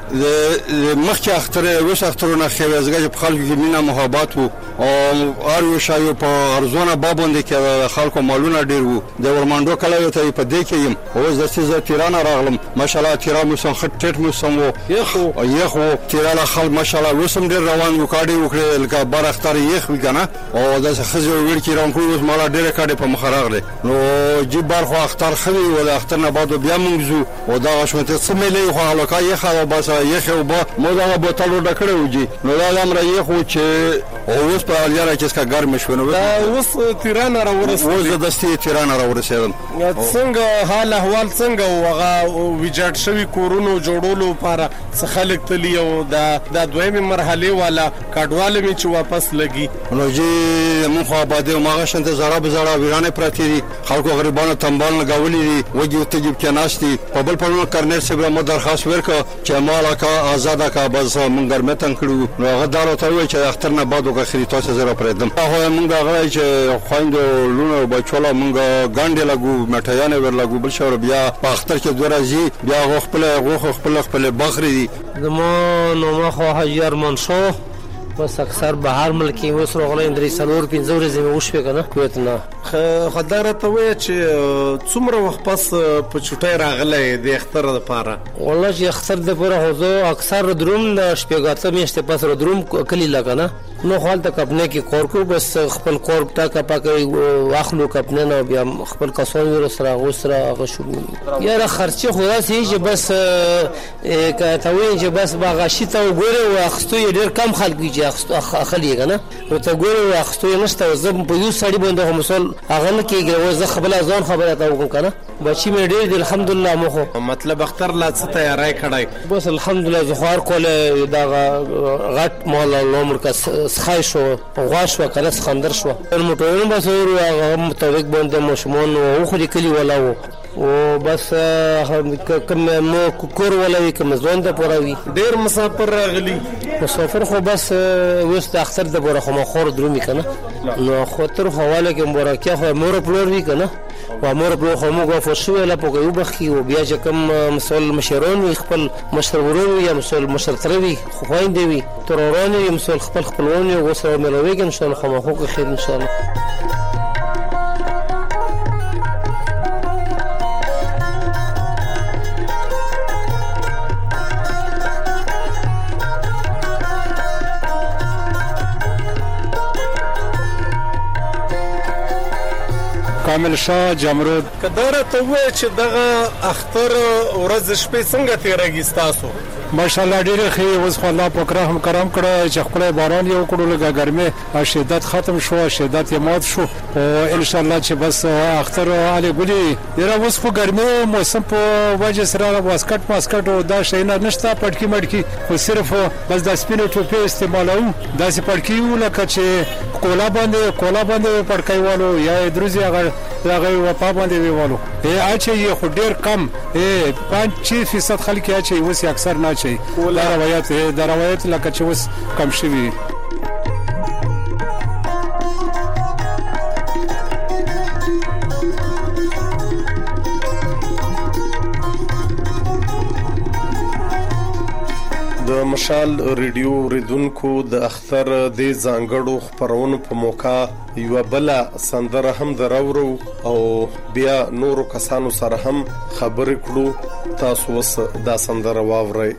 [SPEAKER 20] د مخکې اختر وس اخترونه خوازګه په خلکو کې مینا محبت وو او هر یو شایو په ارزونه بابوند کې خلکو مالونه ډیر وو د ورمانډو کله ته په دې کې يم اوس د سیزه تیران راغلم ماشاءالله تیران مو سم خټ ټټ مو سم وو یخو یخو تیران خل ماشاءالله وسم ډیر روان وو کاډي وکړل لکه بار اختر یخ وکنه او د خزو ویل کې روان کوو مالا ډیر کاډي په مخ راغله نو جی بار خو اختر خلی ولا اختر نه بعد بیا موږ او دا شوته سمېلې خو هلکا یخ او بس یخ او با مو دا بوتل ډکړو جی نو دا امر یخ و چې اوس په الیاره کې څنګه ګرم شونه
[SPEAKER 12] دا اوس تیران را ورسېد
[SPEAKER 20] اوس د دستي تیران را ورسېدم
[SPEAKER 12] څنګه حال احوال څنګه وغه ویجاړ شوی کورونو جوړولو لپاره څه خلک تلی او دا د دویمه مرحله والا کډواله می چې واپس لګي
[SPEAKER 20] نو جی مو خو آباده ماغه شنت زړه بزړه ویرانه پراتی دي خلکو غریبانو تنبال لګولې دي وږي ته جيب کې ناشتي په بل پړنو کرنل سره مو درخواست ورکړه چې مالا کا آزاد کا بس مونږ ګرمه تن کړو نو هغه دارو ته وی چې اختر نه بعد وګه خري تاسو زره پردم هغه مونږ هغه چې خويندو لونو بچولا مونږ ګاندې لګو مټیانه ور لګو بل شور بیا په اختر کې دوه راځي بیا خپل غوخ خپل خپل بخري دي
[SPEAKER 21] زمو نو ما خو حجر منشو بس اکثر بهر ملکی اوس راغلی درې سلور پنځه ورځې مې وشوې کنه کویت نه
[SPEAKER 12] خدای ته وای چې څومره وخت پس په چټای راغلی د اختر لپاره
[SPEAKER 21] والله چې اختر د پوره هوزو اکثر دروم د شپږاته میشته پس دروم کلی لګنه نو خپل ته کپنه کې کور کو بس خپل کور تا کپا کوي واخلو کپنه نو بیا خپل کسان ور سره غوسره غشو یاره خرچه خلاصې چې بس کته چې بس باغشي ته وګوره واخستو ډیر کم خلک اخلي کنه نو ته ګورې اخستو نشته زم په یو سړی باندې هم مسل اغه نه کېږي او زه خپل ځان خبره تا وکم کنه بچی مې ډېر دي الحمدلله مخه
[SPEAKER 12] مطلب اختر لا څه تیاری کړای
[SPEAKER 21] بس الحمدلله زخوار کوله دا غټ مولا لومر کا سخای شو غواش وکړه سخندر شو موټرونو بس هغه متوک باندې مشمون او خو کلی ولا و او بس کوم مو کور ولا وی کوم ځوان د پوراوي
[SPEAKER 12] ډېر مسافر راغلي
[SPEAKER 21] مسافر خو بس وس د اختر د بوره خو مخور درومي کنه نو خاطر حواله کې مبارکه خو مور پلور وی کنه و مور پلور خو موږ فوشو ولا په یو بخي او بیا چې کوم مسول مشرون وي خپل مشرورون یا مسول مشرتروي خو خويندې وي ترورون وي مسول خپل خپلون او وسره ملوي ان شاء الله خو مخو خیر ان شاء الله
[SPEAKER 17] کامل شاه جمرود
[SPEAKER 12] کدار ته وای چې دغه اختر ورځ شپې څنګه تیرېږي تاسو
[SPEAKER 17] ماشاءالله ډېر ښه اوس خو الله پاک رحم کرم کړه چې خپل باران یو کړو لګا ګرمه او شدت ختم شو شدت یې مات شو او ان شاء الله چې بس اختر علي ګلي یره اوس خو ګرمه موسم په وجه سره واسکټ ماسکټ او دا شي نه نشته پټکی مټکی خو صرف بس د سپینو ټوپې استعمالو داسې پټکی ولکه چې کولا باندې کولا باندې پټکای والو یا دروزي هغه هغه و په باندې ویوالو ای اچي خو ډیر کم ای پنځه فیصد خلک اچي وس اکثر نه اچي دا روایت دا روایت لکه چې وس کم شوی
[SPEAKER 12] د مشال ریډیو ریدونکو د اختر د ځانګړو خبرونو په موقع یو بل سندره هم دراورو او بیا نورو کسانو سره هم خبرې کړو تاسو وس دا سندره واورئ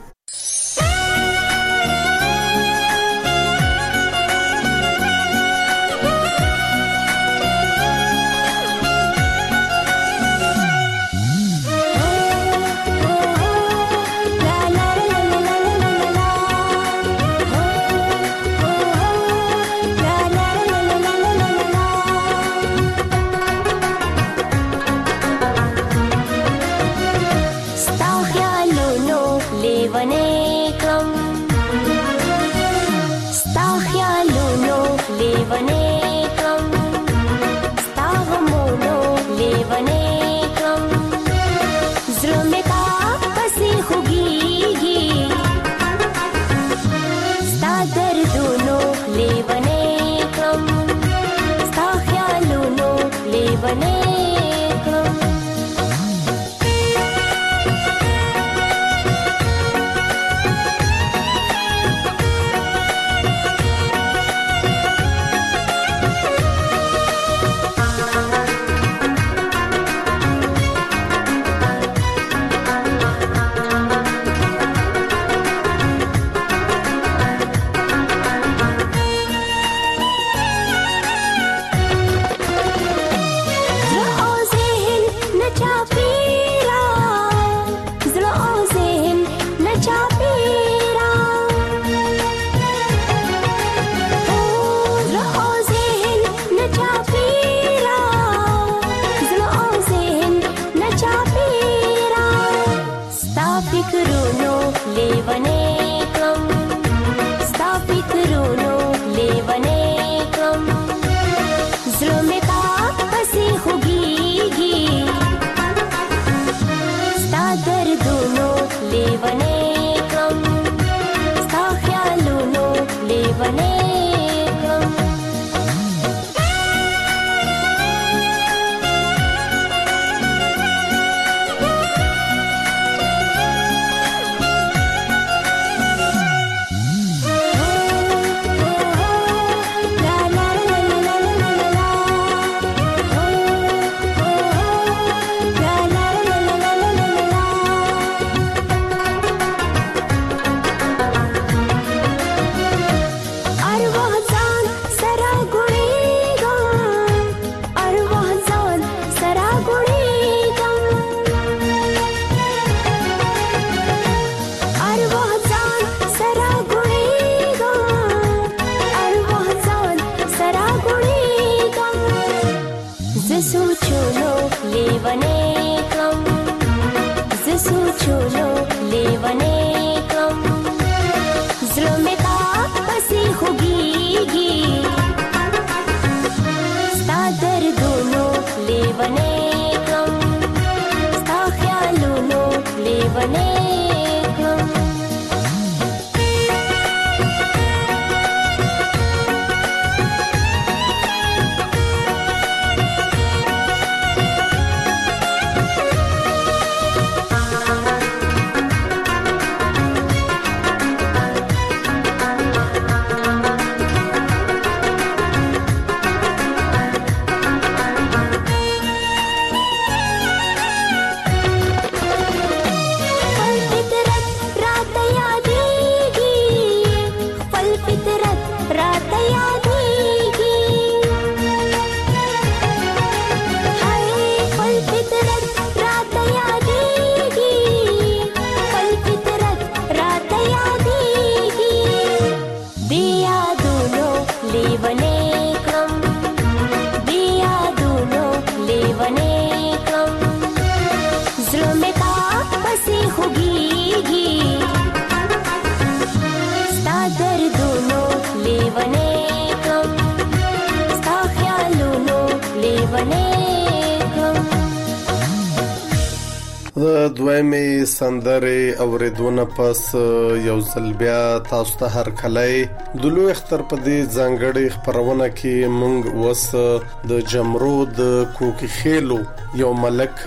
[SPEAKER 1] لیونې کړم
[SPEAKER 12] دویمې سندرې اوریدونه پس یو ځل بیا تاسو ته هر کله د لوی اختر په دې ځانګړې خبرونه کې مونږ وس د جمرود کوکی خېلو یو ملک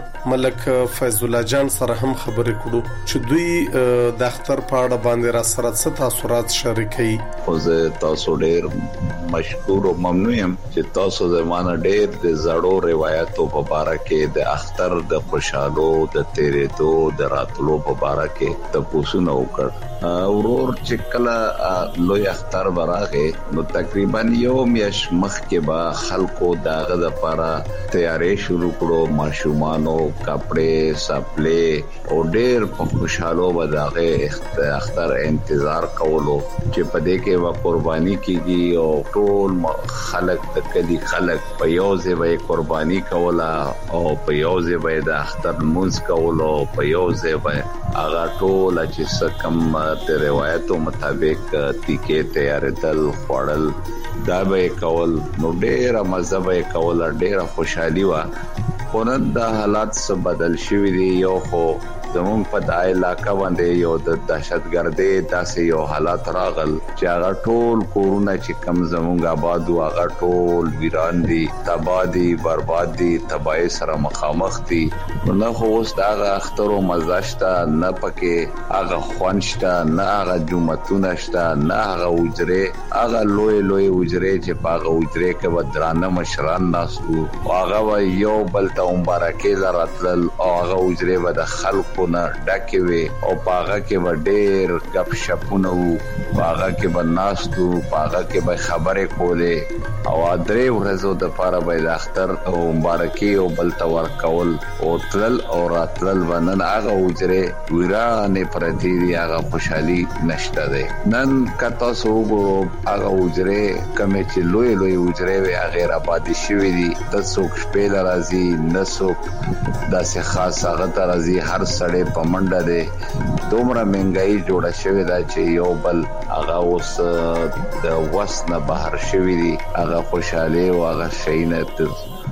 [SPEAKER 12] ملک فیض الله جان سره هم خبرې کړو چې دوی د اختر په اړه باندې را سره څه تاثرات شریکي
[SPEAKER 22] او زه تاسو ډېر مشکور او ممنون یم چې تاسو زمانه ډېر د زړو روایتو په اړه کې د اختر د خوشالو د تیرې دو د راتلو په اړه کې د پوښتنه وکړ اورور چې کله لوی اختر براغه نو تقریبا یو میاش مخ کې با خلکو داغه د لپاره تیاری شروع کړو ماشومانو کپڑے سپلې او ډېر په خوشاله وداغه اختر انتظار کولو چې په دې کې وا قرباني کیږي او ټول خلک د کلی خلک په یو ځای به قرباني کوله او په یو ځای به د اختر مونږ کولو په یو ځای به هغه ټول چې سکم د روایتو مطابق تیکې تیارېدل خوړل دا به کول نو ډېر مزه به کول ډېر خوشحالي وا خونن د حالات څخه بدل شوی دی یو خو زمون په دای علاقہ باندې یو د دهشتګردي داسې یو حالات راغل چې هغه ټول کورونه چې کم زمونږ آباد او هغه ټول ویران دي تبادي برباد دي تبای سره مخامخ دي نو خو اوس دا اختر او مزاشتا نه پکې هغه خوانشتا نه هغه جمعتونه شتا نه هغه وجره هغه لوی لوی وجره چې هغه وجره کې ودرانه مشران ناسو هغه یو بل ته مبارکي لراتل او هغه وجره به د خلکو نه ډکه وي او پاغه کې وډېر غپ شپونه وو پاغه کې بناستو پاغه کې به خبرې کولې او درې ورځو د پاره به د اختر او مبارکي او بل تور کول او تل او راتل ونن هغه وجره ویرانه پرتی دی هغه خوشحالي نشته ده نن کته سو وګورو هغه وجره کمه چې لوی لوی وجره وي هغه آبادی شوی دي د څوک شپې لرازي نسوک داسې خاص هغه ترازي هر سړی په منډه ده دومره منګای جوړه شوې ده چې یو بل هغه اوس د وسنه بهر شوی دی هغه خوشاله او هغه شینت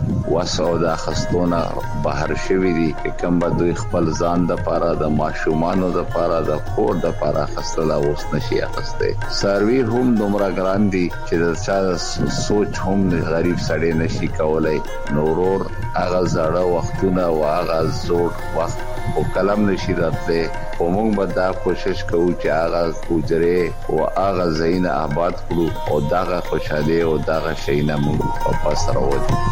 [SPEAKER 22] وسو د خستونه بهر شوی دي کوم به دوی خپل ځان د پاره د ماشومانو د پاره د کور د پاره خستله اوس نشي اخسته سروي هم دومره ګران دي چې د چا سوچ هم غریب سړی نشي کولای نورور هغه زړه وختونه او هغه زوړ وخت او کلم نشي راته او موږ به دا کوشش کوو چې هغه کوجره او هغه زین آباد کړو او داغه خوشاله او داغه شینه موږ په پاس راوړو.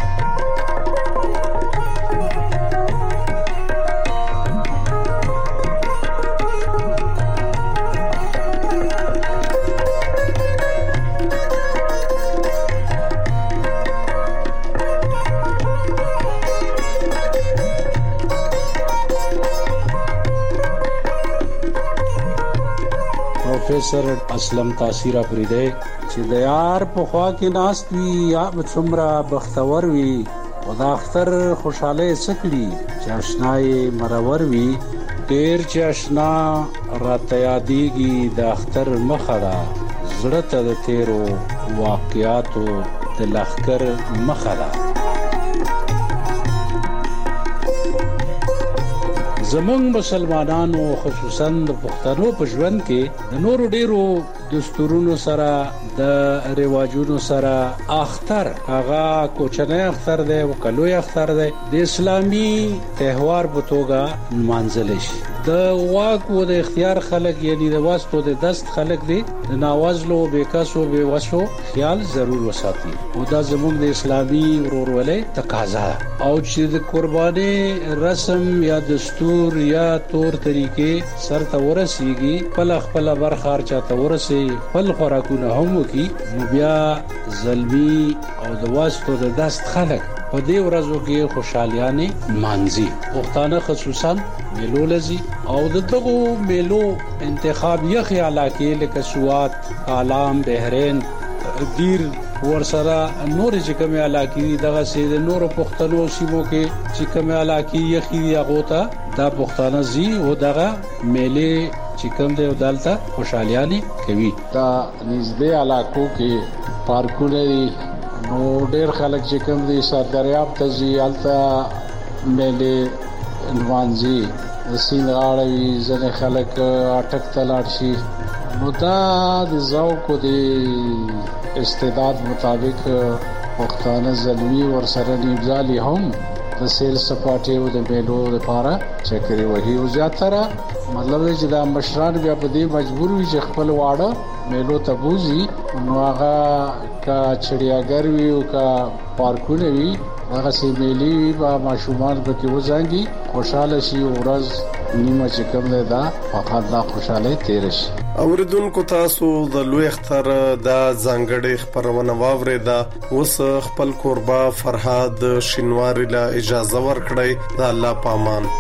[SPEAKER 1] پروفیسر اسلم تاثیر افریدی چې د یار په خوا کې ناست وي یا څومره بختور وي او د اختر خوشاله سکړي چې آشنای مرور وي ډیر چې آشنا راته یادېږي د اختر مخه ده زړه ته د تیرو واقعاتو د لښکر مخه ده. زمونږ مسلمانانو خصوصا د پښتنو په ژوند کې د نورو ډیرو دستورونو سره د رواجونو سره اختر هغه کوچنی اختر دی او کلوی اختر دی د اسلامي تهوار په توګه منځل شي. د واک او د اختیار خلک یعنی د واسطو د دست خلک دي د ناوازلو بیکاسو بے وسو خیال ضرور وساتي او دا زموږ د اسلامي ورورولۍ تقاضا او چې د قرباني رسم یا دستور یا تور طریقې سره ورسیږي خپل خپل برخه چاته ورسي خپل خوراکونه هم وکي نو بیا ظلمي او د واسطو د دست خلک په دې ورځو کې خوشالیانه مانځي. پښتانه خصوصا میلو لذي او د دغو میلو انتخاب یې خیالاکه لکه سوات، عالم، بحرین، دیر ورسره نور چې کوم علاقې دغه سي د نور پښتنو سیمو کې چې کوم علاقې یې خي غوته دا پښتانه زی او دغه میلې چې کوم دی دالته خوشالیانه کوي. دا نږدې علاقو کې پارکونه نو ډېر خلک چې کوم دي سردریاب ته ځي الته مېلې انوانځي سین غاړوي ځنې خلک اټک ته لاړ شي نو دا د ذوق او د استعداد مطابق پښتانه زلمی ورسره نیمځالي هم د سیل سپاټي او د میلو لپاره چکرې وهي او زیاتره مطلب چې دا مشران بیا په دې مجبور وي چې خپل واړه میلو ته بوزي نو هغه کا چړیاګر وی او کا پارکونه وی هغه سي میلي با ماشومان به کې وځانګي خوشاله شي او ورځ نیمه چې کوم ده دا فقط دا خوشاله تیر شي.
[SPEAKER 12] اوریدونکو تاسو د لوی اختر د ځانګړي خبرونه واوریدا اوس خپل قربا فرهاد شینواری لا اجازه ورکړی د الله پامان.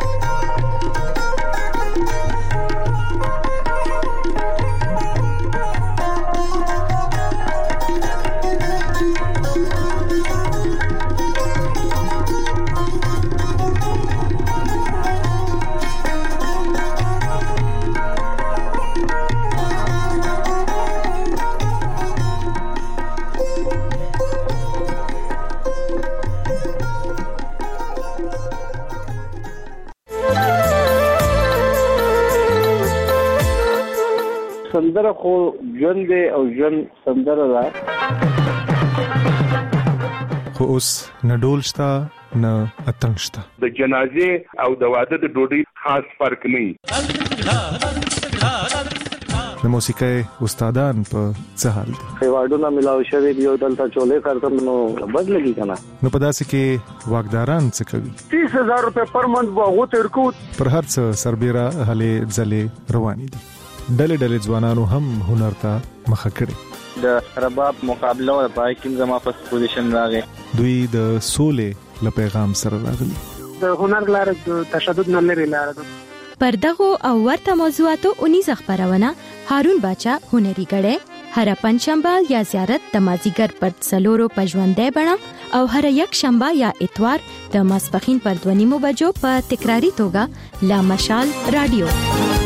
[SPEAKER 3] سندره خو ژوند دی او ژوند سندره ده
[SPEAKER 23] خو اوس نه ډول شته نه اتڼ شته
[SPEAKER 24] د جنازې او د واده د ډوډۍ خاص فرق نه
[SPEAKER 23] د موسیقۍ استادان په څه حال دي
[SPEAKER 3] ایوارډونه ملاوي شوی دی او دلته چولې کارتم نو بدلږي کنه
[SPEAKER 23] نو په داسې کې واګداران څه کوي
[SPEAKER 3] تیس هزار روپے پر منث بغو ترکو
[SPEAKER 23] پر هر څه سربېره هلې ځلې روانې دي ډلې ډلې ځوانانو هم هنر ته مخه کړي
[SPEAKER 25] د رباب مقابله او پای کې زما په پوزیشن راغی
[SPEAKER 23] دوی د سولې له پیغام سره راغلي
[SPEAKER 26] د هنر لاره د تشدد نه لري لاره ده
[SPEAKER 27] پر دغه او ورته موضوعاتو اونیز خبرونه هارون باچا هنري غړې هر پنځشنبه یا زیارت د مازیګر پر څلورو پژوندې بڼه او هر یک شنبه یا اتوار د ماسپخین پر دوه نیمو بجو په تکراری توګه لا مشال رادیو